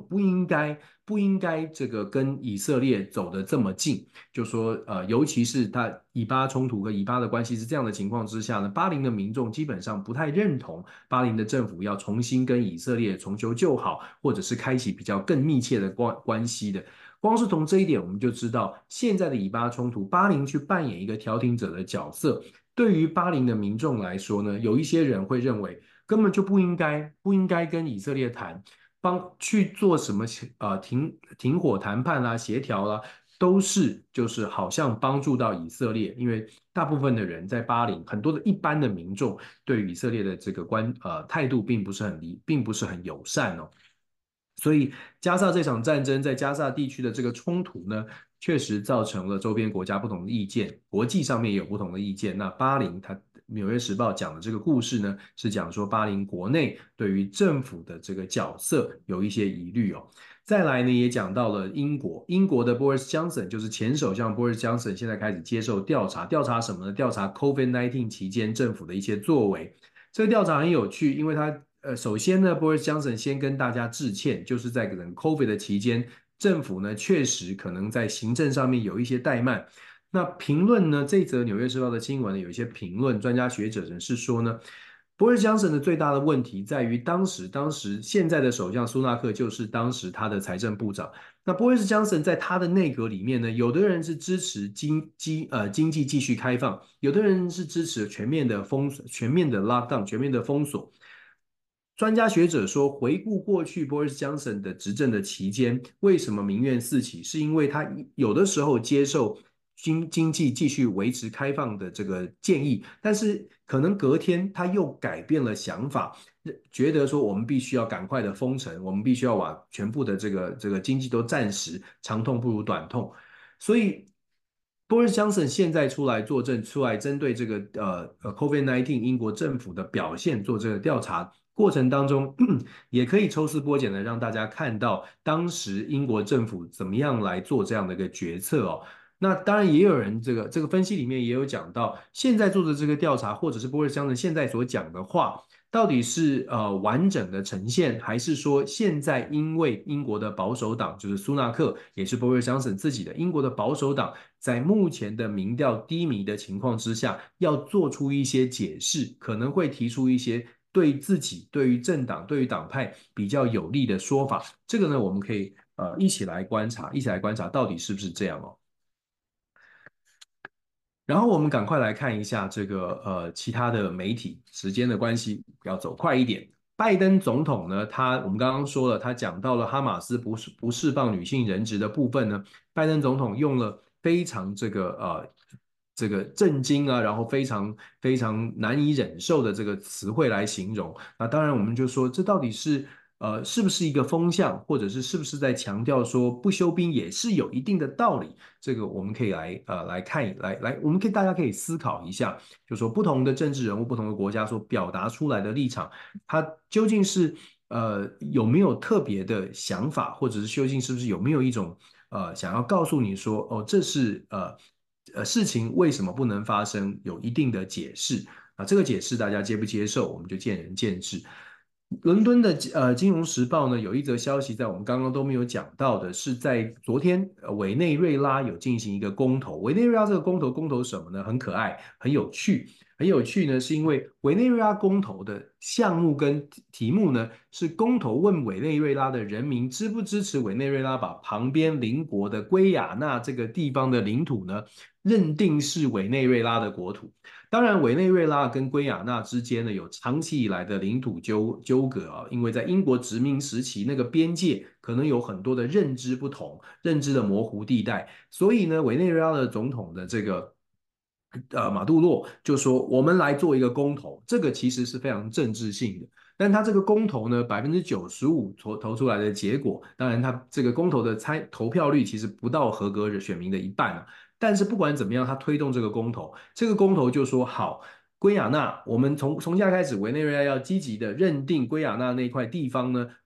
不应该这个跟以色列走得这么近，就说尤其是他以巴冲突和以巴的关系是这样的情况之下呢，巴林的民众基本上不太认同巴林的政府要重新跟以色列重修旧好，或者是开启比较更密切的关系的。光是从这一点，我们就知道现在的以巴冲突，巴林去扮演一个调停者的角色。对于巴林的民众来说呢，有一些人会认为根本就不应该跟以色列谈，去做什么停火谈判啦、协调啦，都是就是好像帮助到以色列，因为大部分的人在巴林，很多的一般的民众对于以色列的这个态度并不是很友善哦。所以加沙这场战争在加沙地区的这个冲突呢，确实造成了周边国家不同的意见，国际上面也有不同的意见。那巴林《纽约时报》讲的这个故事呢，是讲说巴林国内对于政府的这个角色有一些疑虑哦。再来呢，也讲到了英国的 Boris Johnson 就是前首相 Boris Johnson 现在开始接受调查，调查什么呢？调查 COVID-19 期间政府的一些作为。这个调查很有趣，因为首先呢，Boris Johnson 先跟大家致歉，就是在整个 COVID 的期间，政府呢确实可能在行政上面有一些怠慢。那评论呢，这则《纽约时报》的新闻呢，有一些评论，专家学者人士说呢，Boris Johnson 的最大的问题在于当时现在的首相苏纳克就是当时他的财政部长。那 Boris Johnson 在他的内阁里面呢，有的人是支持经济继续开放，有的人是支持全面的 lockdown、全面的封锁。专家学者说，回顾过去 Boris Johnson 的执政的期间，为什么民怨四起？是因为他有的时候接受经济继续维持开放的这个建议，但是可能隔天他又改变了想法，觉得说我们必须要赶快的封城，我们必须要把全部的这个经济都暂时，长痛不如短痛，所以。Boris Johnson 现在出来作证，出来针对这个COVID-19 英国政府的表现做这个调查过程当中，也可以抽丝剥茧的让大家看到当时英国政府怎么样来做这样的一个决策哦。那当然也有人这个分析里面也有讲到，现在做的这个调查，或者是 Boris Johnson 现在所讲的话，到底是完整的呈现，还是说现在因为英国的保守党就是苏纳克，也是 Boris Johnson 自己的英国的保守党，在目前的民调低迷的情况之下，要做出一些解释，可能会提出一些对自己、对于政党、对于党派比较有利的说法。这个呢，我们可以一起来观察到底是不是这样哦。然后我们赶快来看一下这个其他的媒体，时间的关系要走快一点。拜登总统呢，我们刚刚说了，他讲到了哈马斯不释放女性人质的部分呢，拜登总统用了非常这个震惊啊，然后非常非常难以忍受的这个词汇来形容。那当然我们就说这到底是不是一个风向，或者是不是在强调说不休兵也是有一定的道理？这个我们可以来看我们大家可以思考一下，就说不同的政治人物、不同的国家所表达出来的立场，它究竟是有没有特别的想法，或者是究竟是不是有没有一种想要告诉你说哦，这是事情为什么不能发生，有一定的解释啊，这个解释大家接不接受，我们就见仁见智。伦敦的《金融时报》呢，有一则消息，在我们刚刚都没有讲到的，是在昨天，委内瑞拉有进行一个公投。委内瑞拉这个公投什么呢？很可爱，很有趣，很有趣呢，是因为委内瑞拉公投的项目跟题目呢，是公投问委内瑞拉的人民支不支持委内瑞拉把旁边邻国的圭亚那这个地方的领土呢，认定是委内瑞拉的国土。当然，委内瑞拉跟圭亚那之间呢有长期以来的领土纠葛啊，因为在英国殖民时期，那个边界可能有很多的认知不同、认知的模糊地带，所以呢，委内瑞拉的总统的这个马杜洛就说，我们来做一个公投，这个其实是非常政治性的。但他这个公投呢，95%投出来的结果，当然他这个公投的投票率其实不到合格选民的一半啊。但是不管怎么样，他推动这个公投，这个公投就说好，圭亚那，我们从现在开始，委内瑞拉要积极的认定圭亚那那块地方呢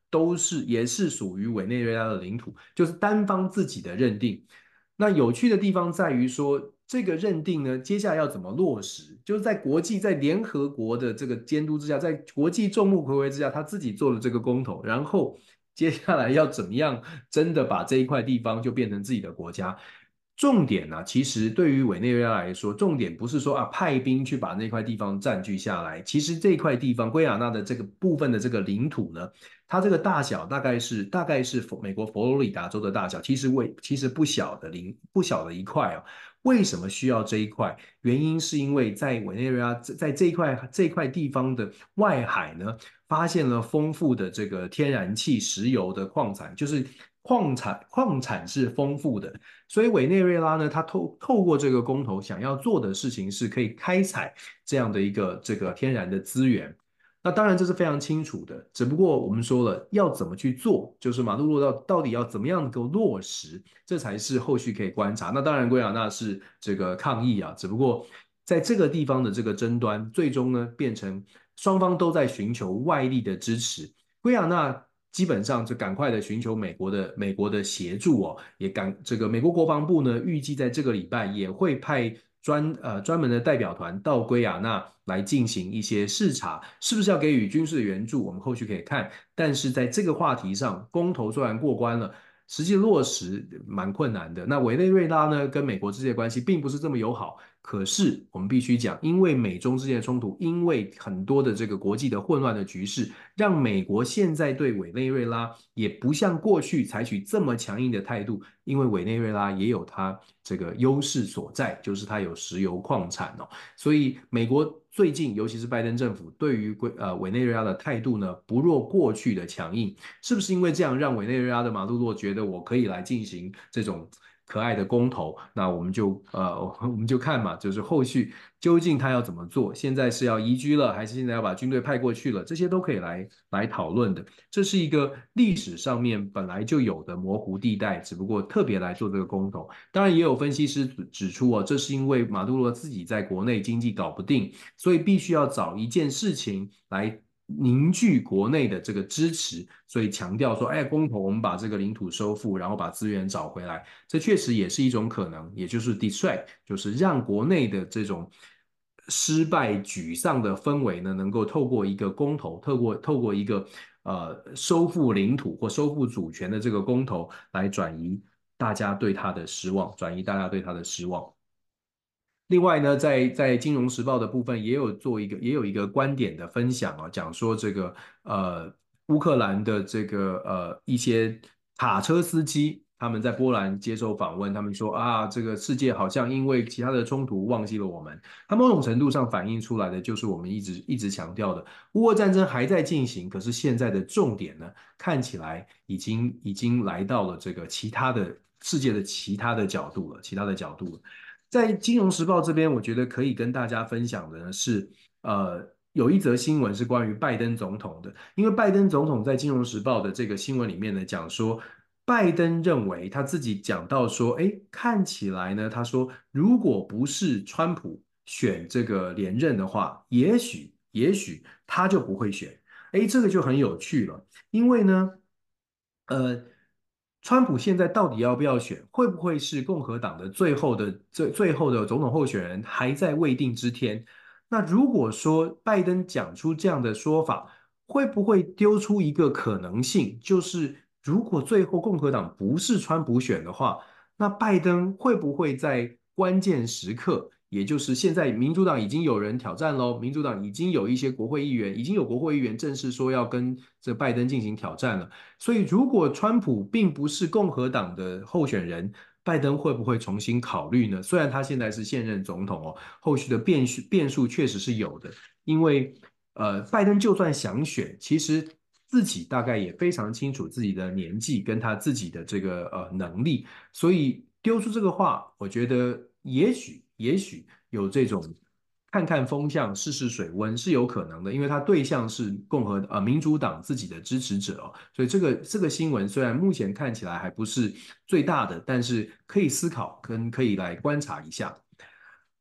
也是属于委内瑞拉的领土，就是单方自己的认定。那有趣的地方在于说，这个认定呢，接下来要怎么落实？就是在联合国的这个监督之下，在国际众目睽睽之下，他自己做了这个公投，然后接下来要怎么样真的把这一块地方就变成自己的国家？重点呢、其实对于委内瑞拉来说，重点不是说派兵去把那块地方占据下来，其实这块地方圭亚那的这个部分的这个领土呢，它这个大小大概是美国佛罗里达州的大小，其实不小的一块哦。为什么需要这一块？原因是因为在委内瑞拉在这块地方的外海呢，发现了丰富的这个天然气、石油的矿产，就是矿产是丰富的。所以委内瑞拉呢，它透过这个公投想要做的事情是可以开采这样的一个这个天然的资源。那当然这是非常清楚的，只不过我们说了要怎么去做，就是马杜罗到底要怎么样能够落实，这才是后续可以观察。那当然圭亚那是这个抗议啊，只不过在这个地方的这个争端，最终呢变成双方都在寻求外力的支持。圭亚那基本上就赶快的寻求美国的协助哦，这个美国国防部呢预计在这个礼拜也会派专门的代表团到圭亚那来进行一些视察，是不是要给予军事援助？我们后续可以看。但是在这个话题上，公投虽然过关了，实际落实蛮困难的。那委内瑞拉呢，跟美国之间的关系并不是这么友好。可是我们必须讲，因为美中之间的冲突，因为很多的这个国际的混乱的局势，让美国现在对委内瑞拉也不像过去采取这么强硬的态度，因为委内瑞拉也有它这个优势所在，就是它有石油矿产哦。所以美国最近，尤其是拜登政府对于委内瑞拉的态度呢，不若过去的强硬。是不是因为这样让委内瑞拉的马杜罗觉得我可以来进行这种可爱的公投？那我们就看嘛，就是后续究竟他要怎么做？现在是要移居了，还是现在要把军队派过去了？这些都可以来讨论的。这是一个历史上面本来就有的模糊地带，只不过特别来做这个公投。当然，也有分析师指出哦，这是因为马杜罗自己在国内经济搞不定，所以必须要找一件事情来凝聚国内的这个支持，所以强调说，哎，公投我们把这个领土收复，然后把资源找回来，这确实也是一种可能，也就是 distract，就是让国内的这种失败沮丧的氛围呢，能够透过一个公投，透过一个收复领土或收复主权的这个公投来转移大家对他的失望，转移大家对他的失望。另外呢，在《金融时报》的部分也有一个观点的分享啊，讲说这个乌克兰的这个一些卡车司机，他们在波兰接受访问，他们说啊，这个世界好像因为其他的冲突忘记了我们。它某种程度上反映出来的就是我们一直强调的，乌俄战争还在进行，可是现在的重点呢，看起来已经来到了这个世界的其他的角度了，其他的角度了。在《金融时报》这边，我觉得可以跟大家分享的呢是，有一则新闻是关于拜登总统的，因为拜登总统在《金融时报》的这个新闻里面呢讲说，拜登认为他自己讲到说，哎，看起来呢，他说如果不是川普选这个连任的话，也许他就不会选，哎，这个就很有趣了，因为呢。呃，川普现在到底要不要选？会不会是共和党的最后的总统候选人还在未定之天？那如果说拜登讲出这样的说法，会不会丢出一个可能性，就是如果最后共和党不是川普选的话，那拜登会不会在关键时刻，也就是现在民主党已经有人挑战喽，民主党已经有一些国会议员，已经有国会议员正式说要跟这拜登进行挑战了。所以，如果川普并不是共和党的候选人，拜登会不会重新考虑呢？虽然他现在是现任总统哦，后续的变数确实是有的。因为拜登就算想选，其实自己大概也非常清楚自己的年纪跟他自己的这个能力，所以丢出这个话，我觉得也许有这种看看风向、试试水温是有可能的，因为他对象是民主党自己的支持者哦，所以这个新闻虽然目前看起来还不是最大的，但是可以思考跟可以来观察一下。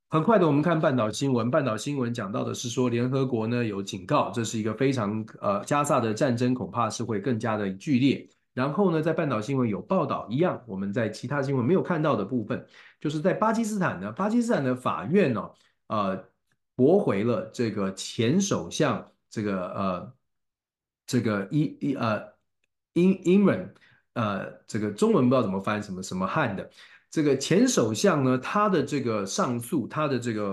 很快的，我们看半岛新闻。半岛新闻讲到的是说，联合国呢有警告，这是一个非常加萨的战争恐怕是会更加的剧烈。然后呢，在半岛新闻有报道一样，我们在其他新闻没有看到的部分，就是在巴基斯坦呢，巴基斯坦的法院呢、驳回了这个前首相这个Imran 这个中文不知道怎么翻，什么汉的。这个前首相呢，他的这个上诉，他的这个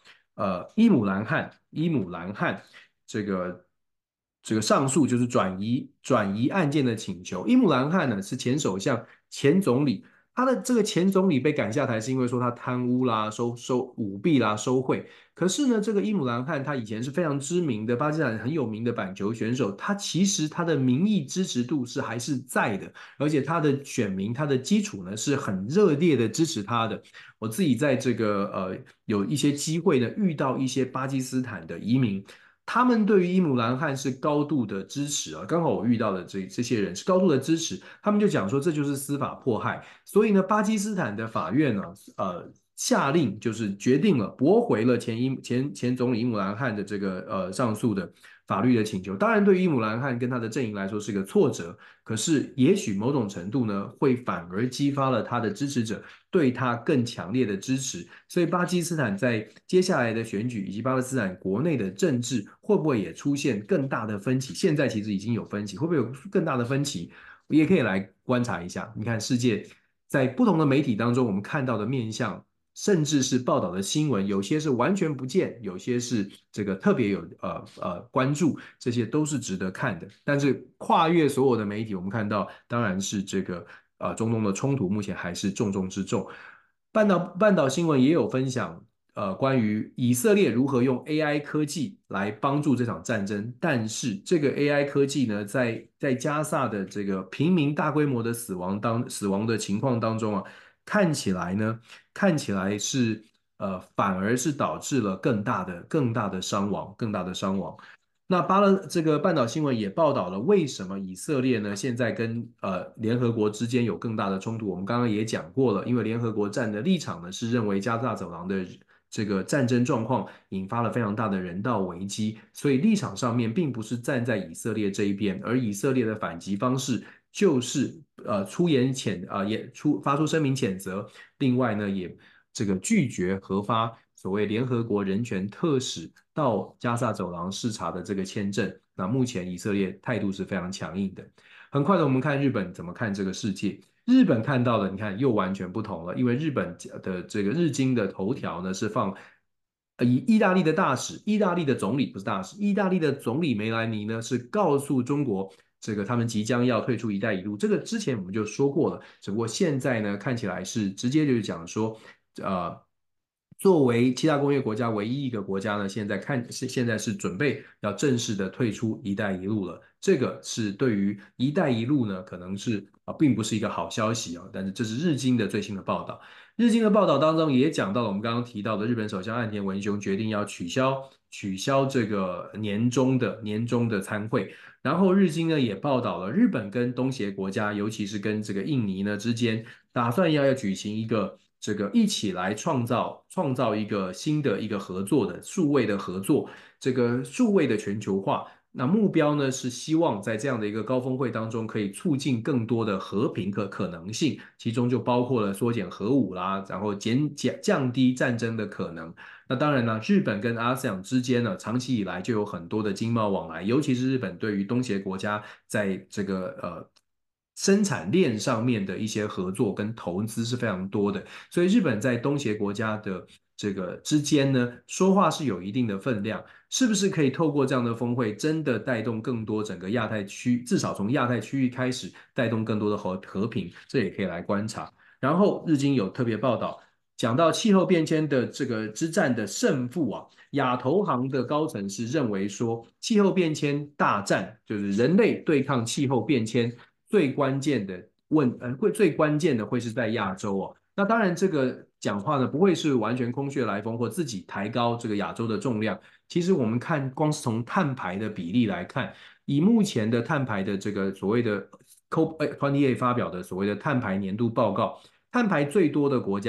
伊姆兰汗这个上诉就是转移案件的请求。伊姆兰汗呢是前首相、前总理，他的这个前总理被赶下台是因为说他贪污啦、舞弊啦、收贿。可是呢，这个伊姆兰汗他以前是非常知名的巴基斯坦很有名的板球选手，他其实他的民意支持度是还是在的。而且他的选民、他的基础呢是很热烈的支持他的。我自己在这个有一些机会呢，遇到一些巴基斯坦的移民，他们对于伊姆兰汗是高度的支持啊。刚好我遇到的这些人是高度的支持，他们就讲说这就是司法迫害。所以呢，巴基斯坦的法院呢，下令就是决定了驳回了前总理伊姆兰汗的这个上诉的法律的请求。当然，对于伊姆兰汗跟他的阵营来说是个挫折，可是也许某种程度呢，会反而激发了他的支持者对他更强烈的支持。所以，巴基斯坦在接下来的选举以及巴勒斯坦国内的政治，会不会也出现更大的分歧？现在其实已经有分歧，会不会有更大的分歧？也可以来观察一下。你看，世界在不同的媒体当中，我们看到的面向，甚至是报道的新闻，有些是完全不见，有些是这个特别有关注，这些都是值得看的。但是跨越所有的媒体，我们看到当然是这个中东的冲突目前还是重中之重。半岛新闻也有分享，关于以色列如何用 AI 科技来帮助这场战争，但是这个 AI 科技呢，在加萨的这个平民大规模的死亡的情况当中啊，看起来呢，看起来是反而是导致了更大的伤亡，更大的伤亡。那这个半岛新闻也报道了，为什么以色列呢现在跟联合国之间有更大的冲突？我们刚刚也讲过了，因为联合国站的立场呢是认为加沙走廊的这个战争状况引发了非常大的人道危机，所以立场上面并不是站在以色列这一边，而以色列的反击方式就是出言谴也发出声明谴责，另外呢也这个拒绝核发所谓联合国人权特使到加萨走廊视察的这个签证。那目前以色列态度是非常强硬的。很快的，我们看日本怎么看这个世界。日本看到的，你看又完全不同了，因为日本的这个日经的头条呢是放意大利的大使、意大利的总理不是大使，意大利的总理梅兰妮呢是告诉中国，这个他们即将要退出“一带一路”。这个之前我们就说过了，只不过现在呢看起来是直接就是讲说，呃，作为七大工业国家唯一一个国家呢，现在是准备要正式的退出“一带一路”了。这个是对于“一带一路”呢，可能是并不是一个好消息啊。但是这是日经的最新的报道。日经的报道当中也讲到了我们刚刚提到的日本首相岸田文雄决定要取消这个年终的参会。然后日经呢也报道了日本跟东协国家，尤其是跟这个印尼呢之间，打算要举行一个这个一起来创造一个新的一个合作的数位的合作，这个数位的全球化。那目标呢是希望在这样的一个高峰会当中，可以促进更多的和平可能性，其中就包括了缩减核武啦，然后降低战争的可能。那当然呢，日本跟 ASEAN 之间呢，长期以来就有很多的经贸往来，尤其是日本对于东协国家在这个生产链上面的一些合作跟投资是非常多的，所以日本在东协国家的这个之间呢，说话是有一定的分量，是不是可以透过这样的峰会，真的带动更多整个亚太区，至少从亚太区域开始带动更多的和平，这也可以来观察。然后日经有特别报道，讲到气候变迁的这个之战的胜负啊，亚投行的高层是认为说，气候变迁大战就是人类对抗气候变迁最关键的最关键的会是在亚洲哦。那当然，这个讲话呢不会是完全空穴来风或自己抬高这个亚洲的重量。其实我们看，光是从碳排的比例来看，以目前的碳排的这个所谓的 COP28 发表的所谓的碳排年度报告，碳排最多的国家。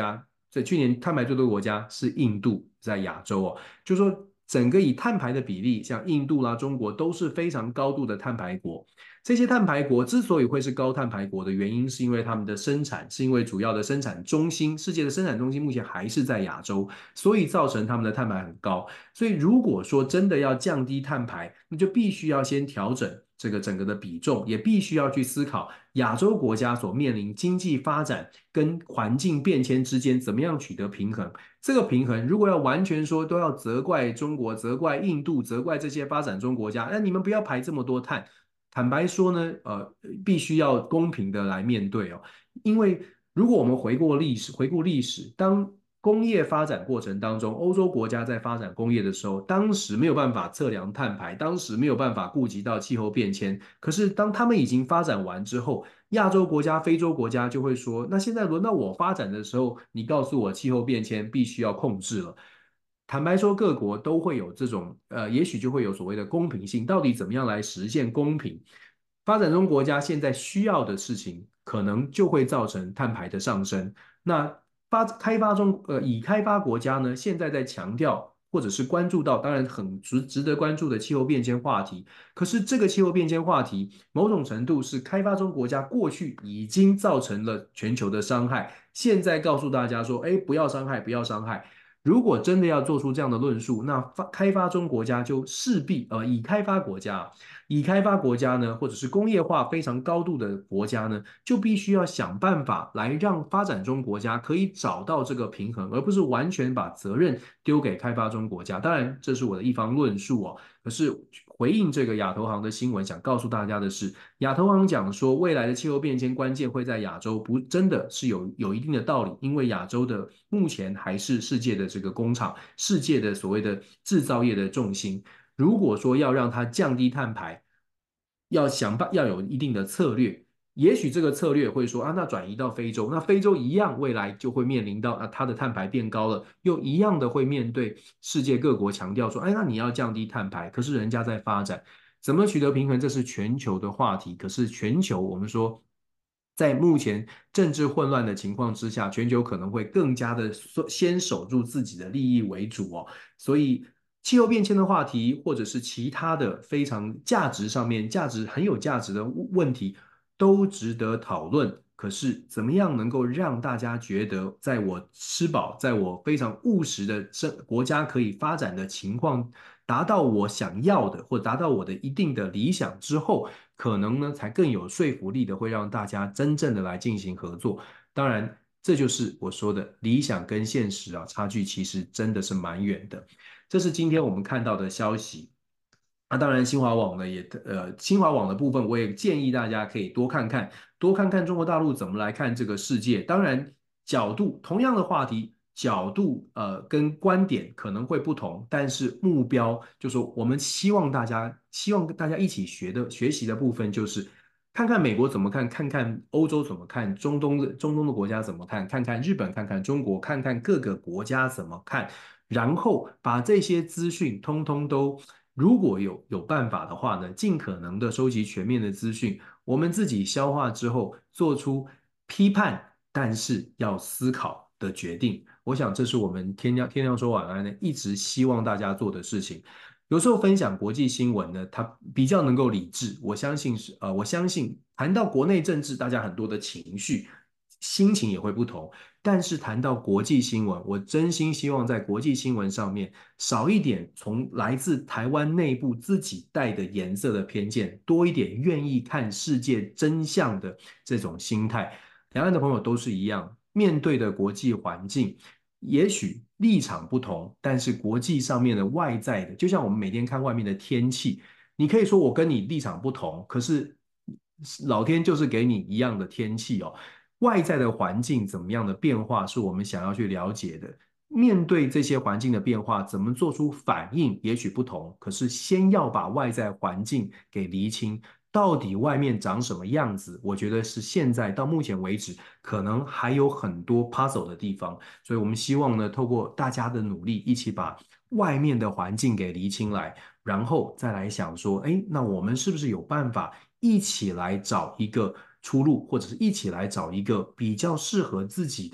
在去年碳排最多的国家是印度，在亚洲哦，就说整个以碳排的比例，像印度啦、中国都是非常高度的碳排国。这些碳排国之所以会是高碳排国的原因，是因为他们的生产，是因为主要的生产中心，世界的生产中心目前还是在亚洲，所以造成他们的碳排很高。所以如果说真的要降低碳排，那就必须要先调整这个整个的比重，也必须要去思考亚洲国家所面临经济发展跟环境变迁之间怎么样取得平衡。这个平衡如果要完全说都要责怪中国、责怪印度、责怪这些发展中国家，那你们不要排这么多碳。坦白说呢，必须要公平的来面对哦，因为如果我们回顾历史，当工业发展过程当中，欧洲国家在发展工业的时候，当时没有办法测量碳排，当时没有办法顾及到气候变迁。可是当他们已经发展完之后，亚洲国家、非洲国家就会说，那现在轮到我发展的时候，你告诉我气候变迁必须要控制了。坦白说，各国都会有这种也许就会有所谓的公平性，到底怎么样来实现公平？发展中国家现在需要的事情，可能就会造成碳排的上升。那已开发国家呢，现在在强调或者是关注到，当然很值得关注的气候变迁话题。可是这个气候变迁话题，某种程度是开发中国家过去已经造成了全球的伤害，现在告诉大家说，哎，不要伤害，不要伤害。如果真的要做出这样的论述，那开发中国家就势必已开发国家呢，或者是工业化非常高度的国家呢，就必须要想办法来让发展中国家可以找到这个平衡，而不是完全把责任丢给开发中国家。当然，这是我的一方论述哦。可是回应这个亚投行的新闻，想告诉大家的是，亚投行讲说未来的气候变迁关键会在亚洲，不真的是有一定的道理，因为亚洲的目前还是世界的这个工厂，世界的所谓的制造业的重心。如果说要让它降低碳排，要有一定的策略。也许这个策略会说啊，那转移到非洲，那非洲一样未来就会面临到啊，它的碳排变高了，又一样的会面对世界各国强调说，哎，那你要降低碳排，可是人家在发展，怎么取得平衡？这是全球的话题。可是全球我们说，在目前政治混乱的情况之下，全球可能会更加的先守住自己的利益为主哦。所以气候变迁的话题，或者是其他的非常价值上面很有价值的问题，都值得讨论。可是怎么样能够让大家觉得，在我吃饱，在我非常务实的国家可以发展的情况，达到我想要的，或达到我的一定的理想之后，可能呢才更有说服力的，会让大家真正的来进行合作。当然，这就是我说的理想跟现实啊，差距其实真的是蛮远的。这是今天我们看到的消息。那当然，新华网呢新华网的部分，我也建议大家可以多看看，多看看中国大陆怎么来看这个世界。当然，同样的话题，角度跟观点可能会不同，但是目标就是我们希望大家一起学习的部分就是看看美国怎么看，看看欧洲怎么看，中东的国家怎么看，看看日本，看看中国，看看各个国家怎么看。然后把这些资讯通通都，如果有办法的话呢，尽可能的收集全面的资讯，我们自己消化之后，做出批判，但是要思考的决定。我想这是我们天亮说晚安呢，一直希望大家做的事情。有时候分享国际新闻呢，它比较能够理智。我相信谈到国内政治，大家很多的情绪、心情也会不同。但是谈到国际新闻，我真心希望在国际新闻上面少一点从来自台湾内部自己带的颜色的偏见，多一点愿意看世界真相的这种心态。两岸的朋友都是一样，面对的国际环境，也许立场不同，但是国际上面的外在的，就像我们每天看外面的天气，你可以说我跟你立场不同，可是老天就是给你一样的天气哦。外在的环境怎么样的变化，是我们想要去了解的。面对这些环境的变化，怎么做出反应，也许不同，可是先要把外在环境给厘清，到底外面长什么样子，我觉得是现在到目前为止，可能还有很多 puzzle 的地方。所以我们希望呢，透过大家的努力，一起把外面的环境给厘清来，然后再来想说，哎，那我们是不是有办法一起来找一个出路，或者是一起来找一个比较适合自己的、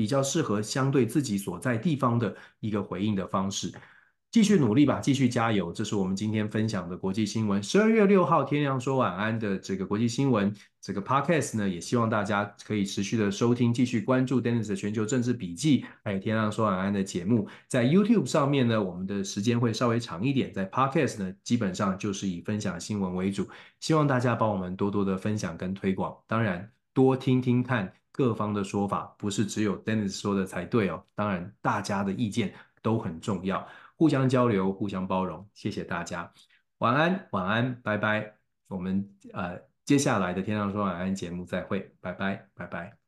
比较适合相对自己所在地方的一个回应的方式。继续努力吧，继续加油。这是我们今天分享的国际新闻。12月6号，天亮说晚安的这个国际新闻，这个 podcast 呢，也希望大家可以持续的收听，继续关注 Dennis 的全球政治笔记，还有天亮说晚安的节目。在 YouTube 上面呢，我们的时间会稍微长一点，在 podcast 呢，基本上就是以分享新闻为主。希望大家帮我们多多的分享跟推广，当然多听听看各方的说法，不是只有 Dennis 说的才对哦。当然，大家的意见都很重要。互相交流，互相包容，谢谢大家，晚安，晚安，拜拜。我们接下来的天上说晚安节目再会，拜拜，拜拜。